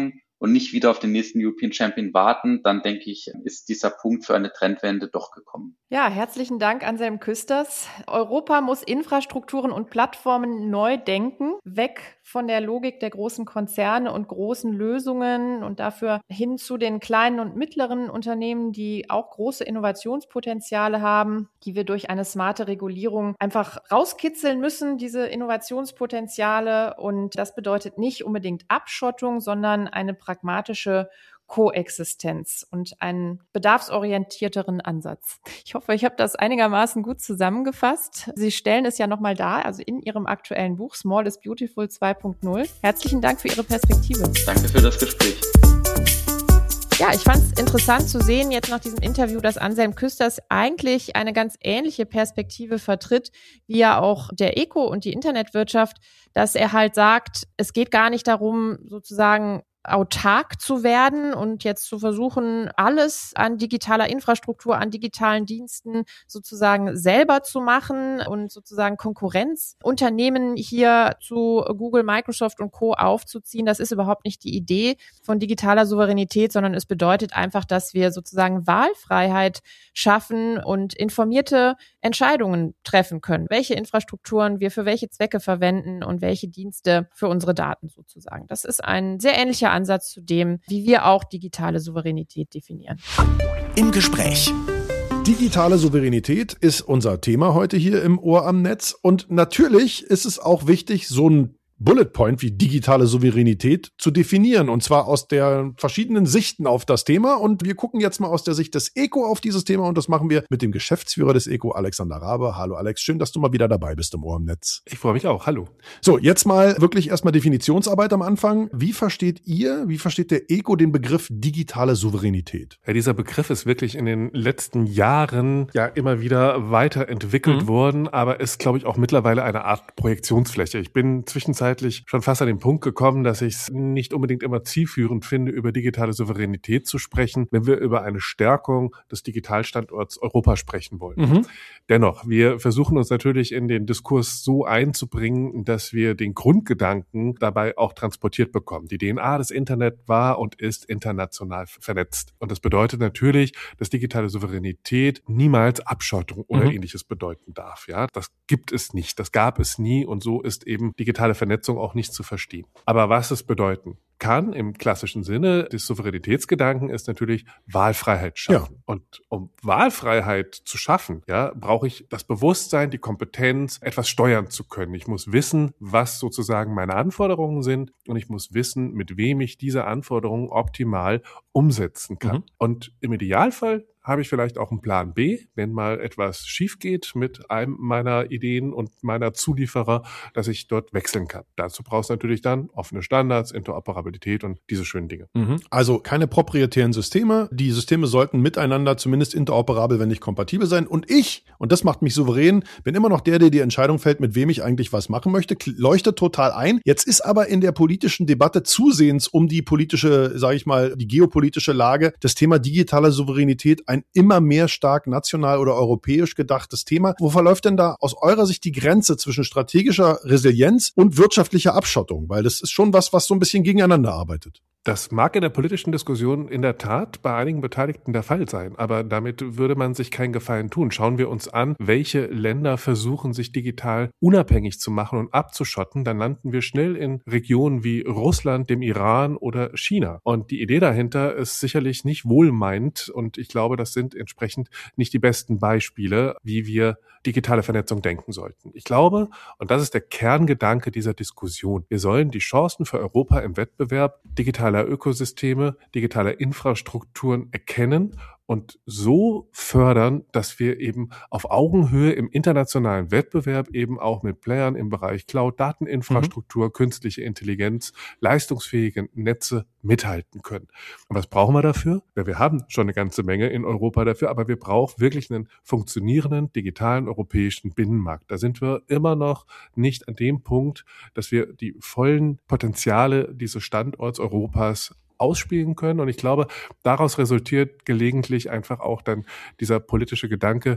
und nicht wieder auf den nächsten European Champion warten, dann denke ich, ist dieser Punkt für eine Trendwende doch gekommen. Ja, herzlichen Dank, Anselm Küsters. Europa muss Infrastrukturen und Plattformen neu denken, weg von der Logik der großen Konzerne und großen Lösungen und dafür hin zu den kleinen und mittleren Unternehmen, die auch große Innovationspotenziale haben, die wir durch eine smarte Regulierung einfach rauskitzeln müssen, diese Innovationspotenziale. Und das bedeutet nicht unbedingt Abschottung, sondern eine pragmatische Koexistenz und einen bedarfsorientierteren Ansatz. Ich hoffe, ich habe das einigermaßen gut zusammengefasst. Sie stellen es ja nochmal dar, also in Ihrem aktuellen Buch Small is Beautiful zwei Punkt null. Herzlichen Dank für Ihre Perspektive. Danke für das Gespräch. Ja, ich fand es interessant zu sehen jetzt nach diesem Interview, dass Anselm Küsters eigentlich eine ganz ähnliche Perspektive vertritt, wie ja auch der Eko und die Internetwirtschaft, dass er halt sagt, es geht gar nicht darum, sozusagen autark zu werden und jetzt zu versuchen, alles an digitaler Infrastruktur, an digitalen Diensten sozusagen selber zu machen und sozusagen Konkurrenzunternehmen hier zu Google, Microsoft und Co. aufzuziehen. Das ist überhaupt nicht die Idee von digitaler Souveränität, sondern es bedeutet einfach, dass wir sozusagen Wahlfreiheit schaffen und informierte Entscheidungen treffen können, welche Infrastrukturen wir für welche Zwecke verwenden und welche Dienste für unsere Daten sozusagen. Das ist ein sehr ähnlicher Ansatz zu dem, wie wir auch digitale Souveränität definieren. Im Gespräch. Digitale Souveränität ist unser Thema heute hier im Ohr am Netz. Und natürlich ist es auch wichtig, so ein Bullet Point wie digitale Souveränität zu definieren, und zwar aus der verschiedenen Sichten auf das Thema. Und wir gucken jetzt mal aus der Sicht des Eko auf dieses Thema, und das machen wir mit dem Geschäftsführer des Eko, Alexander Rabe. Hallo Alex, schön, dass du mal wieder dabei bist im Ohr am Netz. Ich freue mich auch, hallo. So, jetzt mal wirklich erstmal Definitionsarbeit am Anfang. Wie versteht ihr, wie versteht der Eko den Begriff digitale Souveränität? Ja, dieser Begriff ist wirklich in den letzten Jahren ja immer wieder weiterentwickelt mhm. worden, aber ist, glaube ich, auch mittlerweile eine Art Projektionsfläche. Ich bin zwischenzeitlich schon fast an den Punkt gekommen, dass ich es nicht unbedingt immer zielführend finde, über digitale Souveränität zu sprechen, wenn wir über eine Stärkung des Digitalstandorts Europa sprechen wollen. Mhm. Dennoch, wir versuchen uns natürlich in den Diskurs so einzubringen, dass wir den Grundgedanken dabei auch transportiert bekommen. Die D N A des Internet war und ist international vernetzt. Und das bedeutet natürlich, dass digitale Souveränität niemals Abschottung oder mhm. Ähnliches bedeuten darf. Ja, das gibt es nicht. Das gab es nie. Und so ist eben digitale Vernetzung auch nicht zu verstehen. Aber was es bedeuten kann im klassischen Sinne des Souveränitätsgedanken ist natürlich Wahlfreiheit schaffen. Ja. Und um Wahlfreiheit zu schaffen, ja, brauche ich das Bewusstsein, die Kompetenz, etwas steuern zu können. Ich muss wissen, was sozusagen meine Anforderungen sind, und ich muss wissen, mit wem ich diese Anforderungen optimal umsetzen kann. Mhm. Und im Idealfall habe ich vielleicht auch einen Plan B, wenn mal etwas schief geht mit einem meiner Ideen und meiner Zulieferer, dass ich dort wechseln kann. Dazu brauchst du natürlich dann offene Standards, Interoperabilität und diese schönen Dinge. Mhm. Also keine proprietären Systeme. Die Systeme sollten miteinander zumindest interoperabel, wenn nicht kompatibel sein. Und ich, und das macht mich souverän, bin immer noch der, der die Entscheidung fällt, mit wem ich eigentlich was machen möchte. Leuchtet total ein. Jetzt ist aber in der politischen Debatte zusehends um die politische, sage ich mal, die geopolitische Lage, das Thema digitale Souveränität ein immer mehr stark national oder europäisch gedachtes Thema. Wo verläuft denn da aus eurer Sicht die Grenze zwischen strategischer Resilienz und wirtschaftlicher Abschottung? Weil das ist schon was, was so ein bisschen gegeneinander arbeitet. Das mag in der politischen Diskussion in der Tat bei einigen Beteiligten der Fall sein, aber damit würde man sich keinen Gefallen tun. Schauen wir uns an, welche Länder versuchen, sich digital unabhängig zu machen und abzuschotten, dann landen wir schnell in Regionen wie Russland, dem Iran oder China. Und die Idee dahinter ist sicherlich nicht wohlmeinend, und ich glaube, das sind entsprechend nicht die besten Beispiele, wie wir digitale Vernetzung denken sollten. Ich glaube, und das ist der Kerngedanke dieser Diskussion, wir sollen die Chancen für Europa im Wettbewerb digitaler Ökosysteme, digitaler Infrastrukturen erkennen und so fördern, dass wir eben auf Augenhöhe im internationalen Wettbewerb eben auch mit Playern im Bereich Cloud, Dateninfrastruktur, mhm. künstliche Intelligenz, leistungsfähige Netze mithalten können. Und was brauchen wir dafür? Ja, wir haben schon eine ganze Menge in Europa dafür, aber wir brauchen wirklich einen funktionierenden digitalen europäischen Binnenmarkt. Da sind wir immer noch nicht an dem Punkt, dass wir die vollen Potenziale dieses Standorts Europas ausspielen können. Und ich glaube, daraus resultiert gelegentlich einfach auch dann dieser politische Gedanke,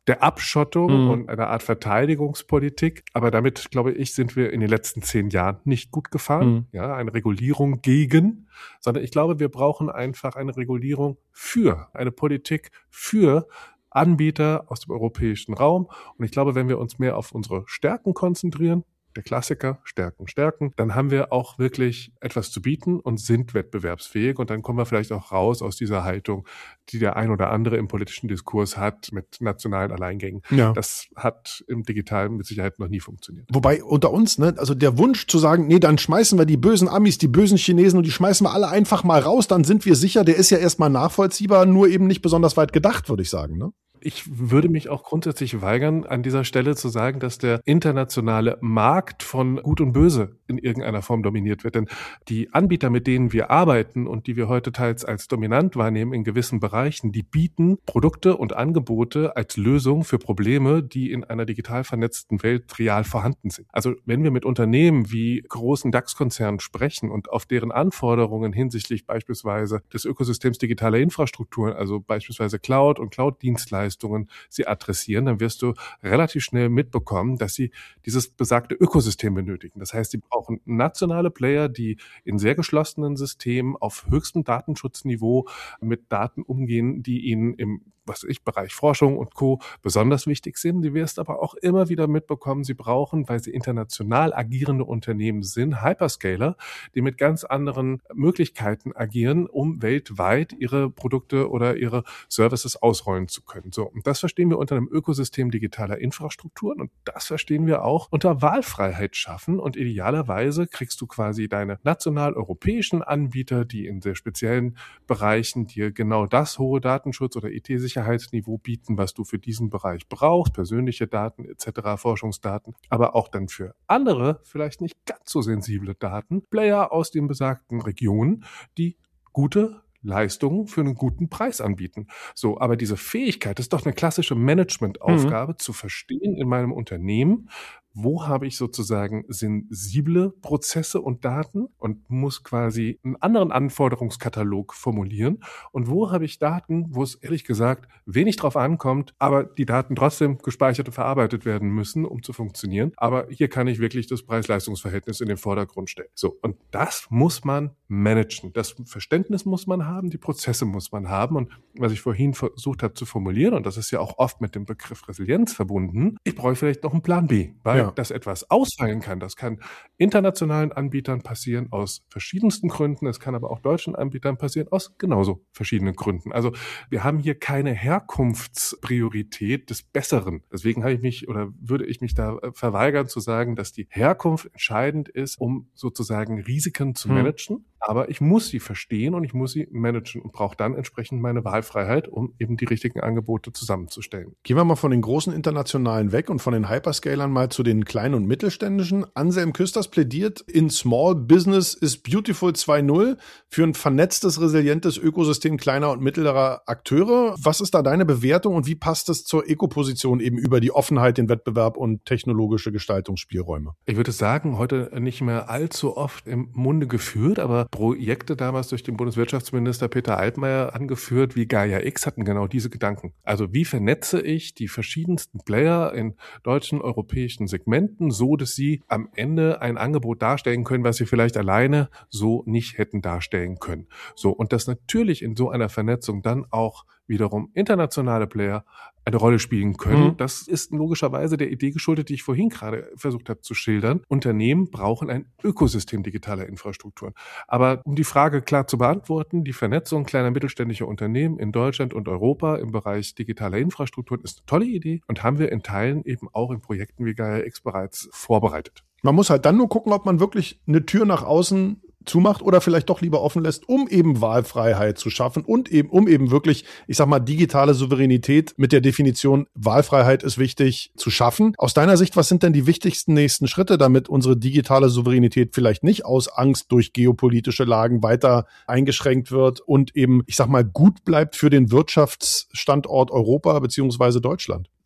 der Abschottung Mhm. und einer Art Verteidigungspolitik. Aber damit, glaube ich, sind wir in den letzten zehn Jahren nicht gut gefahren. Mhm. Ja, eine Regulierung gegen, sondern ich glaube, wir brauchen einfach eine Regulierung für, eine Politik für Anbieter aus dem europäischen Raum. Und ich glaube, wenn wir uns mehr auf unsere Stärken konzentrieren, der Klassiker, Stärken, Stärken, dann haben wir auch wirklich etwas zu bieten und sind wettbewerbsfähig. Und dann kommen wir vielleicht auch raus aus dieser Haltung, die der ein oder andere im politischen Diskurs hat mit nationalen Alleingängen. Ja. Das hat im Digitalen mit Sicherheit noch nie funktioniert. Wobei unter uns, ne, also der Wunsch zu sagen, nee, dann schmeißen wir die bösen Amis, die bösen Chinesen und die schmeißen wir alle einfach mal raus, dann sind wir sicher, der ist ja erstmal nachvollziehbar, nur eben nicht besonders weit gedacht, würde ich sagen, ne? Ich würde mich auch grundsätzlich weigern, an dieser Stelle zu sagen, dass der internationale Markt von Gut und Böse in irgendeiner Form dominiert wird. Denn die Anbieter, mit denen wir arbeiten und die wir heute teils als dominant wahrnehmen in gewissen Bereichen, die bieten Produkte und Angebote als Lösung für Probleme, die in einer digital vernetzten Welt real vorhanden sind. Also wenn wir mit Unternehmen wie großen DAX-Konzernen sprechen und auf deren Anforderungen hinsichtlich beispielsweise des Ökosystems digitaler Infrastrukturen, also beispielsweise Cloud und Cloud-Dienstleistungen, sie adressieren, dann wirst du relativ schnell mitbekommen, dass sie dieses besagte Ökosystem benötigen. Das heißt, sie brauchen nationale Player, die in sehr geschlossenen Systemen auf höchstem Datenschutzniveau mit Daten umgehen, die ihnen im was ich, Bereich Forschung und Co. besonders wichtig sind. Du wirst aber auch immer wieder mitbekommen, sie brauchen, weil sie international agierende Unternehmen sind, Hyperscaler, die mit ganz anderen Möglichkeiten agieren, um weltweit ihre Produkte oder ihre Services ausrollen zu können. So, und das verstehen wir unter einem Ökosystem digitaler Infrastrukturen und das verstehen wir auch unter Wahlfreiheit schaffen und idealerweise kriegst du quasi deine national europäischen Anbieter, die in sehr speziellen Bereichen dir genau das hohe Datenschutz- oder I T-Sicherheit Sicherheitsniveau bieten, was du für diesen Bereich brauchst, persönliche Daten et cetera, Forschungsdaten, aber auch dann für andere, vielleicht nicht ganz so sensible Daten, Player aus den besagten Regionen, die gute Leistungen für einen guten Preis anbieten. So, aber diese Fähigkeit, das ist doch eine klassische Managementaufgabe, mhm. zu verstehen in meinem Unternehmen, wo habe ich sozusagen sensible Prozesse und Daten und muss quasi einen anderen Anforderungskatalog formulieren und wo habe ich Daten, wo es ehrlich gesagt wenig drauf ankommt, aber die Daten trotzdem gespeichert und verarbeitet werden müssen, um zu funktionieren. Aber hier kann ich wirklich das Preis-Leistungs-Verhältnis in den Vordergrund stellen. So, und das muss man managen. Das Verständnis muss man haben, die Prozesse muss man haben und was ich vorhin versucht habe zu formulieren, und das ist ja auch oft mit dem Begriff Resilienz verbunden, ich brauche vielleicht noch einen Plan B, weil ja. dass etwas ausfallen kann. Das kann internationalen Anbietern passieren aus verschiedensten Gründen. Es kann aber auch deutschen Anbietern passieren aus genauso verschiedenen Gründen. Also wir haben hier keine Herkunftspriorität des Besseren. Deswegen habe ich mich oder würde ich mich da verweigern zu sagen, dass die Herkunft entscheidend ist, um sozusagen Risiken zu managen. Hm. Aber ich muss sie verstehen und ich muss sie managen und brauche dann entsprechend meine Wahlfreiheit, um eben die richtigen Angebote zusammenzustellen. Gehen wir mal von den großen Internationalen weg und von den Hyperscalern mal zu den kleinen und mittelständischen. Anselm Küsters plädiert in Small Business is Beautiful zwei Punkt null für ein vernetztes, resilientes Ökosystem kleiner und mittlerer Akteure. Was ist da deine Bewertung und wie passt es zur Eco-Position eben über die Offenheit, den Wettbewerb und technologische Gestaltungsspielräume? Ich würde sagen, heute nicht mehr allzu oft im Munde geführt, aber Projekte damals durch den Bundeswirtschaftsminister Peter Altmaier angeführt wie Gaia X hatten genau diese Gedanken. Also wie vernetze ich die verschiedensten Player in deutschen, europäischen Segmenten, so dass sie am Ende ein Angebot darstellen können, was sie vielleicht alleine so nicht hätten darstellen können. So, und dass natürlich in so einer Vernetzung dann auch wiederum internationale Player eine Rolle spielen können. Mhm. Das ist logischerweise der Idee geschuldet, die ich vorhin gerade versucht habe zu schildern. Unternehmen brauchen ein Ökosystem digitaler Infrastrukturen. Aber um die Frage klar zu beantworten, die Vernetzung kleiner mittelständischer Unternehmen in Deutschland und Europa im Bereich digitaler Infrastrukturen ist eine tolle Idee und haben wir in Teilen eben auch in Projekten wie Gaia X bereits vorbereitet. Man muss halt dann nur gucken, ob man wirklich eine Tür nach außen zumacht oder vielleicht doch lieber offen lässt, um eben Wahlfreiheit zu schaffen und eben um eben wirklich, ich sag mal, digitale Souveränität mit der Definition Wahlfreiheit ist wichtig zu schaffen. Aus deiner Sicht, was sind denn die wichtigsten nächsten Schritte, damit unsere digitale Souveränität vielleicht nicht aus Angst durch geopolitische Lagen weiter eingeschränkt wird und eben, ich sag mal, gut bleibt für den Wirtschaftsstandort Europa beziehungsweise Deutschland?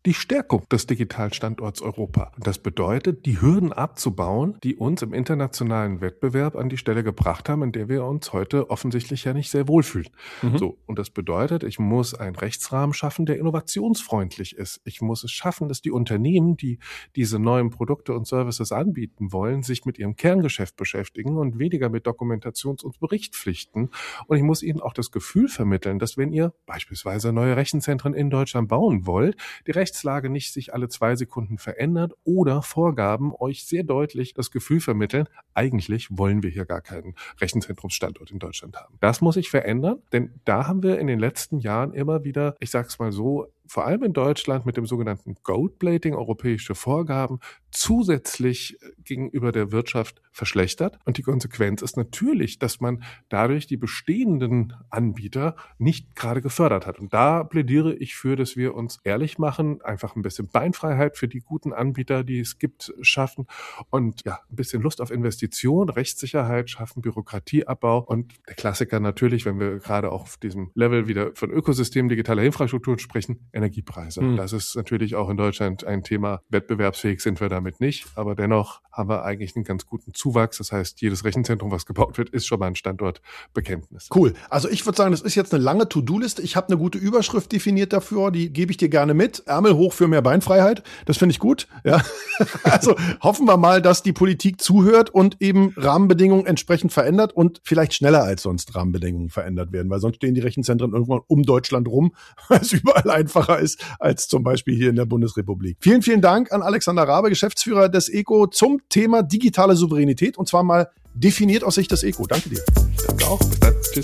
die Stärkung des Digitalstandorts Europa. Und das bedeutet, die Hürden abzubauen, die uns im internationalen Wettbewerb an die Stelle gebracht haben, in der wir uns heute offensichtlich ja nicht sehr wohlfühlen. Mhm. So, und das bedeutet, ich muss einen Rechtsrahmen schaffen, der innovationsfreundlich ist. Ich muss es schaffen, dass die Unternehmen, die diese neuen Produkte und Services anbieten wollen, sich mit ihrem Kerngeschäft beschäftigen und weniger mit Dokumentations- und Berichtspflichten. Und ich muss ihnen auch das Gefühl vermitteln, dass wenn ihr beispielsweise neue Rechenzentren in Deutschland bauen wollt, die Rechtslage nicht sich alle zwei Sekunden verändert oder Vorgaben euch sehr deutlich das Gefühl vermitteln, eigentlich wollen wir hier gar keinen Rechenzentrumsstandort in Deutschland haben. Das muss sich verändern, denn da haben wir in den letzten Jahren immer wieder, ich sag's mal so, vor allem in Deutschland mit dem sogenannten Goldplating, europäische Vorgaben, zusätzlich gegenüber der Wirtschaft verschlechtert. Und die Konsequenz ist natürlich, dass man dadurch die bestehenden Anbieter nicht gerade gefördert hat. Und da plädiere ich für, dass wir uns ehrlich machen, einfach ein bisschen Beinfreiheit für die guten Anbieter, die es gibt, schaffen und ja, ein bisschen Lust auf Investition, Rechtssicherheit schaffen, Bürokratieabbau und der Klassiker natürlich, wenn wir gerade auch auf diesem Level wieder von Ökosystemen, digitaler Infrastrukturen sprechen, Energiepreise. Mhm. Das ist natürlich auch in Deutschland ein Thema. Wettbewerbsfähig sind wir damit nicht, aber dennoch haben wir eigentlich einen ganz guten Zuwachs. Das heißt, jedes Rechenzentrum, was gebaut wird, ist schon mal ein Standortbekenntnis. Cool. Also ich würde sagen, das ist jetzt eine lange To-Do-Liste. Ich habe eine gute Überschrift definiert dafür, die gebe ich dir gerne mit. Ärmel hoch für mehr Beinfreiheit. Das finde ich gut. Ja. Also hoffen wir mal, dass die Politik zuhört und eben Rahmenbedingungen entsprechend verändert und vielleicht schneller als sonst Rahmenbedingungen verändert werden, weil sonst stehen die Rechenzentren irgendwann um Deutschland rum, weil es überall einfacher ist als zum Beispiel hier in der Bundesrepublik. Vielen, vielen Dank an Alexander Raabe, Geschäftsführer des E C O, zum Thema digitale Souveränität und zwar mal definiert aus Sicht des E C O. Danke dir. Danke auch. Bis dann. Tschüss.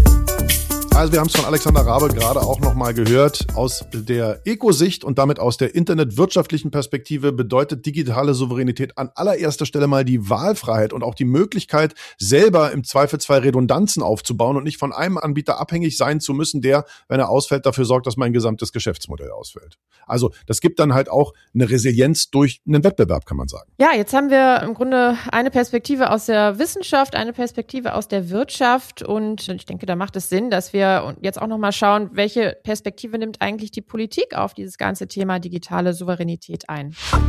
Also wir haben es von Alexander Raabe gerade auch nochmal gehört. Aus der Ökosicht und damit aus der internetwirtschaftlichen Perspektive bedeutet digitale Souveränität an allererster Stelle mal die Wahlfreiheit und auch die Möglichkeit, selber im Zweifelsfall Redundanzen aufzubauen und nicht von einem Anbieter abhängig sein zu müssen, der, wenn er ausfällt, dafür sorgt, dass mein gesamtes Geschäftsmodell ausfällt. Also das gibt dann halt auch eine Resilienz durch einen Wettbewerb, kann man sagen. Ja, jetzt haben wir im Grunde eine Perspektive aus der Wissenschaft, eine Perspektive aus der Wirtschaft und ich denke, da macht es Sinn, dass wir und jetzt auch nochmal schauen, welche Perspektive nimmt eigentlich die Politik auf dieses ganze Thema digitale Souveränität ein.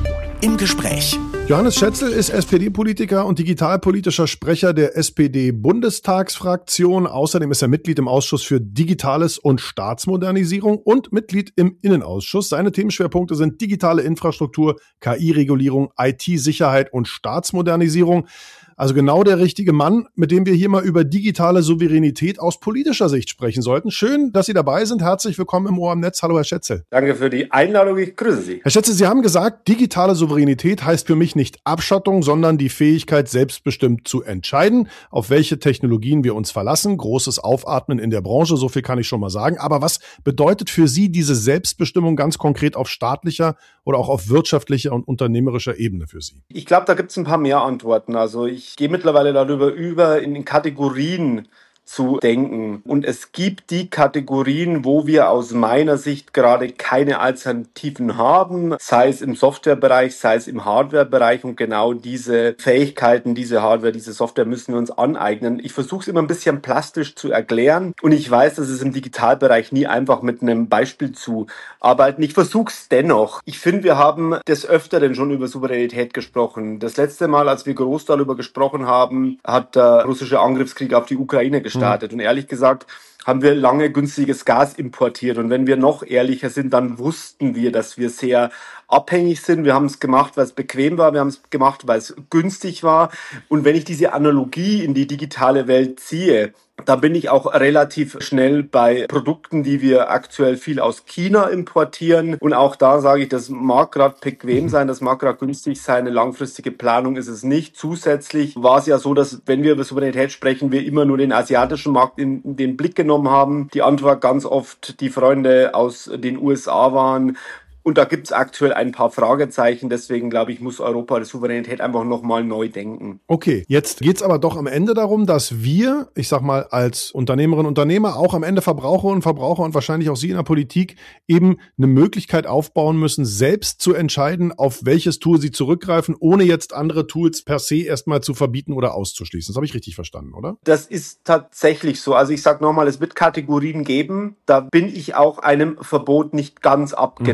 Im Gespräch. Johannes Schätzel ist S P D-Politiker und digitalpolitischer Sprecher der S P D-Bundestagsfraktion. Außerdem ist er Mitglied im Ausschuss für Digitales und Staatsmodernisierung und Mitglied im Innenausschuss. Seine Themenschwerpunkte sind digitale Infrastruktur, K I-Regulierung, I T-Sicherheit und Staatsmodernisierung. Also genau der richtige Mann, mit dem wir hier mal über digitale Souveränität aus politischer Sicht sprechen sollten. Schön, dass Sie dabei sind. Herzlich willkommen im Ohr am Netz. Hallo, Herr Schätzel. Danke für die Einladung. Ich grüße Sie. Herr Schätzel, Sie haben gesagt, digitale Souveränität heißt für mich nicht Abschottung, sondern die Fähigkeit, selbstbestimmt zu entscheiden, auf welche Technologien wir uns verlassen. Großes Aufatmen in der Branche, so viel kann ich schon mal sagen. Aber was bedeutet für Sie diese Selbstbestimmung ganz konkret auf staatlicher oder auch auf wirtschaftlicher und unternehmerischer Ebene für Sie? Ich glaube, da gibt es ein paar mehr Antworten. Also ich Ich gehe mittlerweile darüber über, in Kategorien zu denken. Und es gibt die Kategorien, wo wir aus meiner Sicht gerade keine Alternativen haben, sei es im Softwarebereich, sei es im Hardwarebereich. Und genau diese Fähigkeiten, diese Hardware, diese Software müssen wir uns aneignen. Ich versuche es immer ein bisschen plastisch zu erklären. Und ich weiß, dass es im Digitalbereich nie einfach mit einem Beispiel zu arbeiten. Ich versuche es dennoch. Ich finde, wir haben des Öfteren schon über Souveränität gesprochen. Das letzte Mal, als wir groß darüber gesprochen haben, hat der russische Angriffskrieg auf die Ukraine gestartet. Startet. Und ehrlich gesagt haben wir lange günstiges Gas importiert. Und wenn wir noch ehrlicher sind, dann wussten wir, dass wir sehr abhängig sind. Wir haben es gemacht, weil es bequem war. Wir haben es gemacht, weil es günstig war. Und wenn ich diese Analogie in die digitale Welt ziehe, da bin ich auch relativ schnell bei Produkten, die wir aktuell viel aus China importieren. Und auch da sage ich, das mag gerade bequem sein, das mag gerade günstig sein. Eine langfristige Planung ist es nicht. Zusätzlich war es ja so, dass, wenn wir über Souveränität sprechen, wir immer nur den asiatischen Markt in, in den Blick genommen haben. Die Antwort ganz oft die Freunde aus den U S A waren. Und da gibt es aktuell ein paar Fragezeichen. Deswegen, glaube ich, muss Europa die Souveränität einfach nochmal neu denken. Okay, jetzt geht's aber doch am Ende darum, dass wir, ich sag mal, als Unternehmerinnen und Unternehmer, auch am Ende Verbraucherinnen und Verbraucher und wahrscheinlich auch Sie in der Politik eben eine Möglichkeit aufbauen müssen, selbst zu entscheiden, auf welches Tool Sie zurückgreifen, ohne jetzt andere Tools per se erstmal zu verbieten oder auszuschließen. Das habe ich richtig verstanden, oder? Das ist tatsächlich so. Also ich sage nochmal, es wird Kategorien geben. Da bin ich auch einem Verbot nicht ganz abgeneigt. Mhm.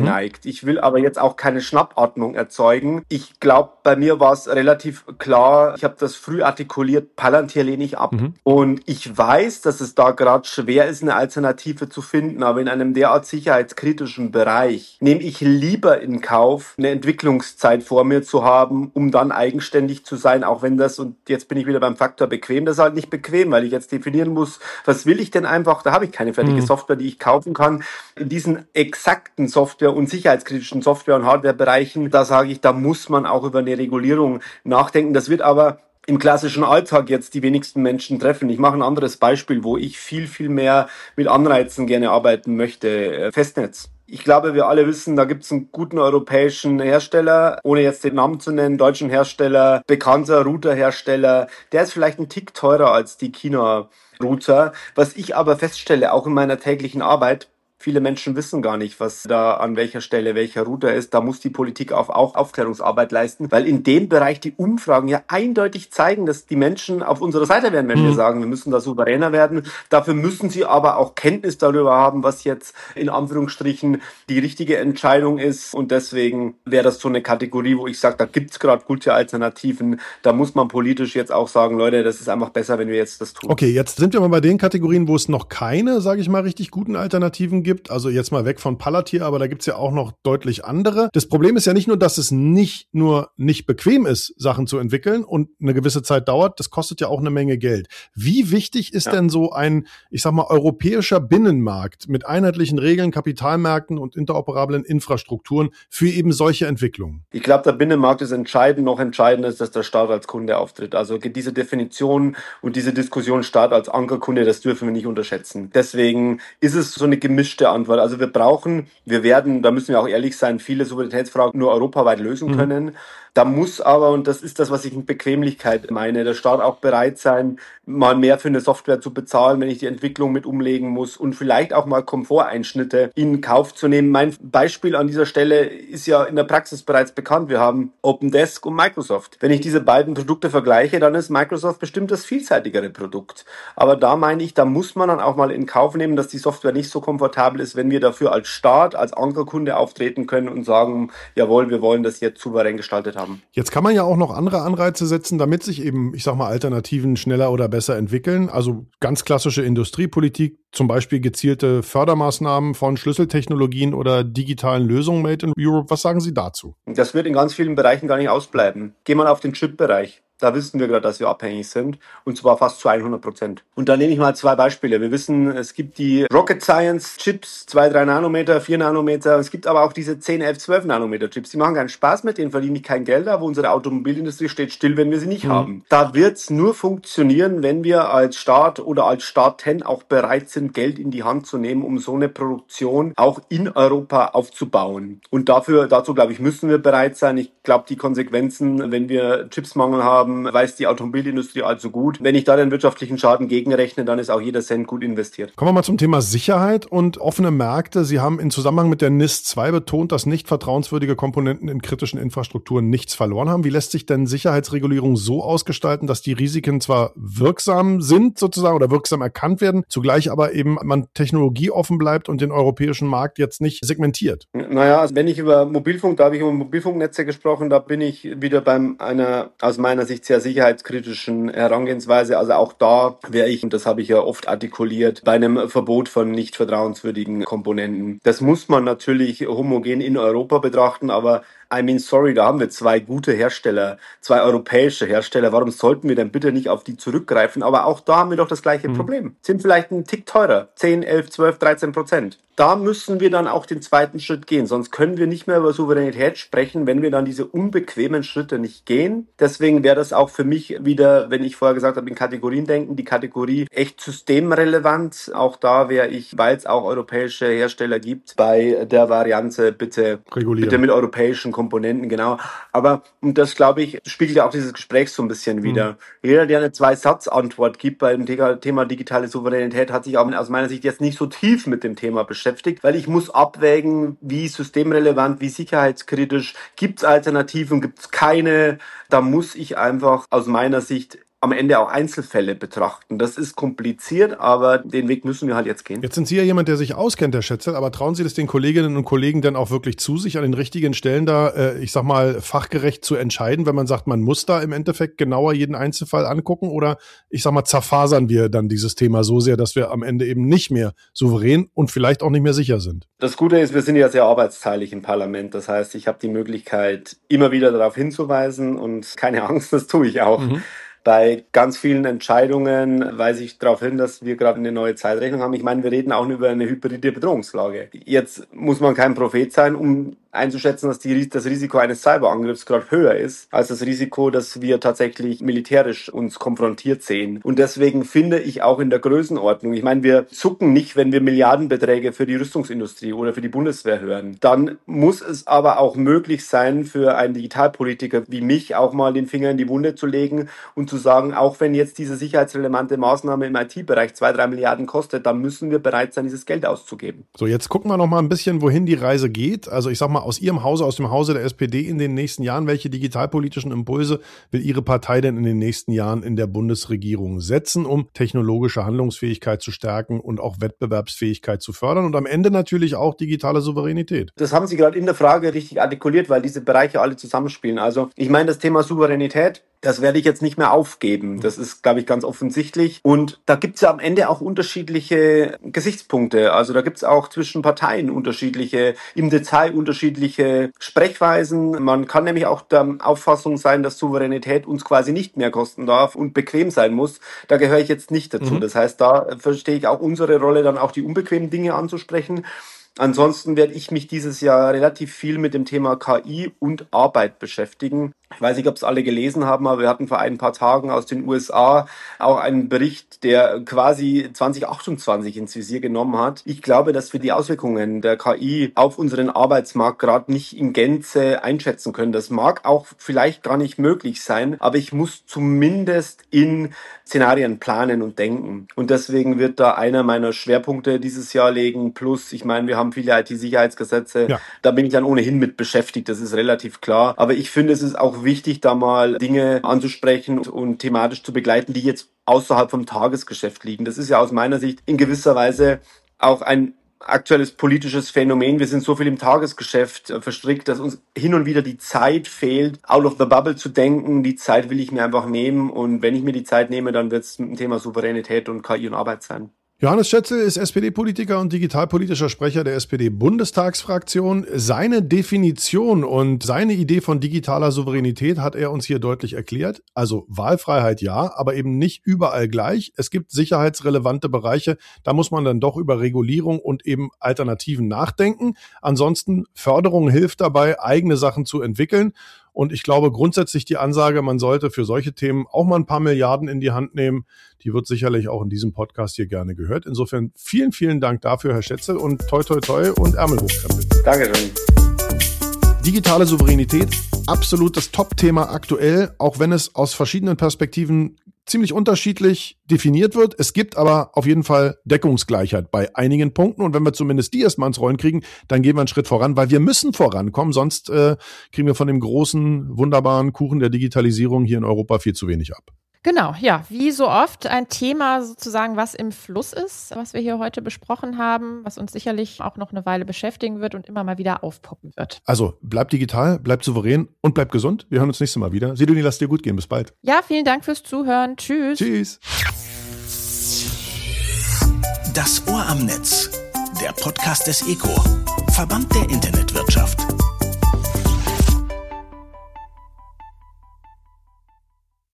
Produkt. Ich will aber jetzt auch keine Schnappatmung erzeugen. Ich glaube, bei mir war es relativ klar, ich habe das früh artikuliert, Palantir lehne ich ab. Mhm. Und ich weiß, dass es da gerade schwer ist, eine Alternative zu finden, aber in einem derart sicherheitskritischen Bereich nehme ich lieber in Kauf, eine Entwicklungszeit vor mir zu haben, um dann eigenständig zu sein, auch wenn das, und jetzt bin ich wieder beim Faktor bequem, das ist halt nicht bequem, weil ich jetzt definieren muss, was will ich denn einfach, da habe ich keine fertige mhm. Software, die ich kaufen kann. In diesen exakten Software- und sicherheitskritischen Software- und Hardwarebereichen, da sage ich, da muss man auch über eine Regulierung nachdenken. Das wird aber im klassischen Alltag jetzt die wenigsten Menschen treffen. Ich mache ein anderes Beispiel, wo ich viel, viel mehr mit Anreizen gerne arbeiten möchte. Festnetz. Ich glaube, wir alle wissen, da gibt es einen guten europäischen Hersteller, ohne jetzt den Namen zu nennen, deutschen Hersteller, bekannter Routerhersteller. Der ist vielleicht ein Tick teurer als die China-Router. Was ich aber feststelle, auch in meiner täglichen Arbeit, viele Menschen wissen gar nicht, was da an welcher Stelle welcher Router ist. Da muss die Politik auch, auch Aufklärungsarbeit leisten, weil in dem Bereich die Umfragen ja eindeutig zeigen, dass die Menschen auf unserer Seite wären, wenn mhm. wir sagen, wir müssen da souveräner werden. Dafür müssen sie aber auch Kenntnis darüber haben, was jetzt in Anführungsstrichen die richtige Entscheidung ist. Und deswegen wäre das so eine Kategorie, wo ich sage, da gibt's gerade gute Alternativen. Da muss man politisch jetzt auch sagen, Leute, das ist einfach besser, wenn wir jetzt das tun. Okay, jetzt sind wir mal bei den Kategorien, wo es noch keine, sage ich mal, richtig guten Alternativen gibt. Also jetzt mal weg von Palantir, aber da gibt's ja auch noch deutlich andere. Das Problem ist ja nicht nur, dass es nicht nur nicht bequem ist, Sachen zu entwickeln und eine gewisse Zeit dauert, das kostet ja auch eine Menge Geld. Wie wichtig ist ja. denn so ein, ich sag mal, europäischer Binnenmarkt mit einheitlichen Regeln, Kapitalmärkten und interoperablen Infrastrukturen für eben solche Entwicklungen? Ich glaube, der Binnenmarkt ist entscheidend. Noch entscheidender ist, dass der Staat als Kunde auftritt. Also diese Definition und diese Diskussion Staat als Ankerkunde, das dürfen wir nicht unterschätzen. Deswegen ist es so eine gemischte Antwort. Also wir brauchen, wir werden, da müssen wir auch ehrlich sein, viele Souveränitätsfragen nur europaweit lösen mhm. können. Da muss aber, und das ist das, was ich mit Bequemlichkeit meine, der Staat auch bereit sein, mal mehr für eine Software zu bezahlen, wenn ich die Entwicklung mit umlegen muss und vielleicht auch mal Komforteinschnitte in Kauf zu nehmen. Mein Beispiel an dieser Stelle ist ja in der Praxis bereits bekannt. Wir haben OpenDesk und Microsoft. Wenn ich diese beiden Produkte vergleiche, dann ist Microsoft bestimmt das vielseitigere Produkt. Aber da meine ich, da muss man dann auch mal in Kauf nehmen, dass die Software nicht so komfortabel ist, wenn wir dafür als Staat, als Ankerkunde auftreten können und sagen, jawohl, wir wollen das jetzt souverän gestaltet haben. Jetzt kann man ja auch noch andere Anreize setzen, damit sich eben, ich sag mal, Alternativen schneller oder besser entwickeln. Also ganz klassische Industriepolitik, zum Beispiel gezielte Fördermaßnahmen von Schlüsseltechnologien oder digitalen Lösungen made in Europe. Was sagen Sie dazu? Das wird in ganz vielen Bereichen gar nicht ausbleiben. Gehen wir auf den Chip-Bereich. Da wissen wir gerade, dass wir abhängig sind, und zwar fast zu hundert Prozent. Und da nehme ich mal zwei Beispiele. Wir wissen, es gibt die Rocket Science Chips, zwei, drei Nanometer, vier Nanometer. Es gibt aber auch diese zehn, elf, zwölf Nanometer Chips. Die machen keinen Spaß mit, denen verdiene ich kein Geld, aber unsere Automobilindustrie steht still, wenn wir sie nicht mhm. haben. Da wird es nur funktionieren, wenn wir als Staat oder als Staaten auch bereit sind, Geld in die Hand zu nehmen, um so eine Produktion auch in Europa aufzubauen. Und dafür, dazu glaube ich, müssen wir bereit sein. Ich glaube, die Konsequenzen, wenn wir Chipsmangel haben, weiß die Automobilindustrie allzu gut. Wenn ich da den wirtschaftlichen Schaden gegenrechne, dann ist auch jeder Cent gut investiert. Kommen wir mal zum Thema Sicherheit und offene Märkte. Sie haben in Zusammenhang mit der N I S zwei betont, dass nicht vertrauenswürdige Komponenten in kritischen Infrastrukturen nichts verloren haben. Wie lässt sich denn Sicherheitsregulierung so ausgestalten, dass die Risiken zwar wirksam sind sozusagen oder wirksam erkannt werden, zugleich aber eben man technologieoffen bleibt und den europäischen Markt jetzt nicht segmentiert? Naja, also wenn ich über Mobilfunk, da habe ich über Mobilfunknetze gesprochen, da bin ich wieder bei einer aus meiner Sicht sehr sicherheitskritischen Herangehensweise. Also auch da wäre ich, und das habe ich ja oft artikuliert, bei einem Verbot von nicht vertrauenswürdigen Komponenten. Das muss man natürlich homogen in Europa betrachten, aber I mean, sorry, da haben wir zwei gute Hersteller, zwei europäische Hersteller. Warum sollten wir denn bitte nicht auf die zurückgreifen? Aber auch da haben wir doch das gleiche mhm. Problem. Sind vielleicht ein Tick teurer. zehn, elf, zwölf, dreizehn Prozent. Da müssen wir dann auch den zweiten Schritt gehen. Sonst können wir nicht mehr über Souveränität sprechen, wenn wir dann diese unbequemen Schritte nicht gehen. Deswegen wäre das auch für mich wieder, wenn ich vorher gesagt habe, in Kategorien denken, die Kategorie echt systemrelevant. Auch da wäre ich, weil es auch europäische Hersteller gibt, bei der Variante bitte, bitte mit europäischen Komponenten, genau. Aber, und das, glaube ich, spiegelt ja auch dieses Gespräch so ein bisschen wieder. Mhm. Jeder, der eine Zwei-Satz-Antwort gibt beim Thema digitale Souveränität, hat sich auch aus meiner Sicht jetzt nicht so tief mit dem Thema beschäftigt, weil ich muss abwägen, wie systemrelevant, wie sicherheitskritisch, gibt es Alternativen, gibt es keine. Da muss ich einfach aus meiner Sicht am Ende auch Einzelfälle betrachten. Das ist kompliziert, aber den Weg müssen wir halt jetzt gehen. Jetzt sind Sie ja jemand, der sich auskennt, Herr Schätzel, aber trauen Sie das den Kolleginnen und Kollegen denn auch wirklich zu, sich an den richtigen Stellen da, äh, ich sag mal, fachgerecht zu entscheiden, wenn man sagt, man muss da im Endeffekt genauer jeden Einzelfall angucken, oder ich sag mal, zerfasern wir dann dieses Thema so sehr, dass wir am Ende eben nicht mehr souverän und vielleicht auch nicht mehr sicher sind? Das Gute ist, wir sind ja sehr arbeitsteilig im Parlament. Das heißt, ich habe die Möglichkeit, immer wieder darauf hinzuweisen, und keine Angst, das tue ich auch. Mhm. Bei ganz vielen Entscheidungen weise ich darauf hin, dass wir gerade eine neue Zeitrechnung haben. Ich meine, wir reden auch über eine hybride Bedrohungslage. Jetzt muss man kein Prophet sein, um einzuschätzen, dass die, das Risiko eines Cyberangriffs gerade höher ist, als das Risiko, dass wir tatsächlich militärisch uns konfrontiert sehen. Und deswegen finde ich auch in der Größenordnung, ich meine, wir zucken nicht, wenn wir Milliardenbeträge für die Rüstungsindustrie oder für die Bundeswehr hören. Dann muss es aber auch möglich sein, für einen Digitalpolitiker wie mich auch mal den Finger in die Wunde zu legen und zu sagen, auch wenn jetzt diese sicherheitsrelevante Maßnahme im I T-Bereich zwei, drei Milliarden kostet, dann müssen wir bereit sein, dieses Geld auszugeben. So, jetzt gucken wir noch mal ein bisschen, wohin die Reise geht. Also ich sag mal, aus Ihrem Hause, aus dem Hause der S P D in den nächsten Jahren, welche digitalpolitischen Impulse will Ihre Partei denn in den nächsten Jahren in der Bundesregierung setzen, um technologische Handlungsfähigkeit zu stärken und auch Wettbewerbsfähigkeit zu fördern und am Ende natürlich auch digitale Souveränität? Das haben Sie gerade in der Frage richtig artikuliert, weil diese Bereiche alle zusammenspielen. Also ich meine, das Thema Souveränität, das werde ich jetzt nicht mehr aufgeben. Das ist, glaube ich, ganz offensichtlich. Und da gibt es ja am Ende auch unterschiedliche Gesichtspunkte. Also da gibt es auch zwischen Parteien unterschiedliche, im Detail unterschiedliche Sprechweisen. Man kann nämlich auch der Auffassung sein, dass Souveränität uns quasi nicht mehr kosten darf und bequem sein muss. Da gehöre ich jetzt nicht dazu. Mhm. Das heißt, da verstehe ich auch unsere Rolle, dann auch die unbequemen Dinge anzusprechen. Ansonsten werde ich mich dieses Jahr relativ viel mit dem Thema K I und Arbeit beschäftigen. Ich weiß nicht, ob es alle gelesen haben, aber wir hatten vor ein paar Tagen aus den U S A auch einen Bericht, der quasi zwanzig achtundzwanzig ins Visier genommen hat. Ich glaube, dass wir die Auswirkungen der K I auf unseren Arbeitsmarkt gerade nicht in Gänze einschätzen können. Das mag auch vielleicht gar nicht möglich sein, aber ich muss zumindest in Szenarien planen und denken. Und deswegen wird da einer meiner Schwerpunkte dieses Jahr liegen. Plus, ich meine, wir haben viele I T-Sicherheitsgesetze. Ja. Da bin ich dann ohnehin mit beschäftigt, das ist relativ klar. Aber ich finde, es ist auch wichtig, da mal Dinge anzusprechen und, und thematisch zu begleiten, die jetzt außerhalb vom Tagesgeschäft liegen. Das ist ja aus meiner Sicht in gewisser Weise auch ein aktuelles politisches Phänomen. Wir sind so viel im Tagesgeschäft verstrickt, dass uns hin und wieder die Zeit fehlt, out of the bubble zu denken. Die Zeit will ich mir einfach nehmen, und wenn ich mir die Zeit nehme, dann wird es ein Thema Souveränität und K I und Arbeit sein. Johannes Schätzel ist S P D-Politiker und digitalpolitischer Sprecher der S P D-Bundestagsfraktion. Seine Definition und seine Idee von digitaler Souveränität hat er uns hier deutlich erklärt. Also Wahlfreiheit ja, aber eben nicht überall gleich. Es gibt sicherheitsrelevante Bereiche, da muss man dann doch über Regulierung und eben Alternativen nachdenken. Ansonsten Förderung hilft dabei, eigene Sachen zu entwickeln. Und ich glaube grundsätzlich die Ansage, man sollte für solche Themen auch mal ein paar Milliarden in die Hand nehmen, die wird sicherlich auch in diesem Podcast hier gerne gehört. Insofern vielen, vielen Dank dafür, Herr Schätzel, und toi, toi, toi und Ärmel hochkrempeln. Dankeschön. Digitale Souveränität, absolutes Top-Thema aktuell, auch wenn es aus verschiedenen Perspektiven ziemlich unterschiedlich definiert wird. Es gibt aber auf jeden Fall Deckungsgleichheit bei einigen Punkten. Und wenn wir zumindest die erstmal ins Rollen kriegen, dann gehen wir einen Schritt voran, weil wir müssen vorankommen. Sonst äh, kriegen wir von dem großen, wunderbaren Kuchen der Digitalisierung hier in Europa viel zu wenig ab. Genau, ja, wie so oft ein Thema sozusagen, was im Fluss ist, was wir hier heute besprochen haben, was uns sicherlich auch noch eine Weile beschäftigen wird und immer mal wieder aufpoppen wird. Also bleibt digital, bleibt souverän und bleibt gesund. Wir hören uns nächstes Mal wieder. Sidonie, lass dir gut gehen. Bis bald. Ja, vielen Dank fürs Zuhören. Tschüss. Tschüss. Das Ohr am Netz, der Podcast des E C O, Verband der Internetwirtschaft.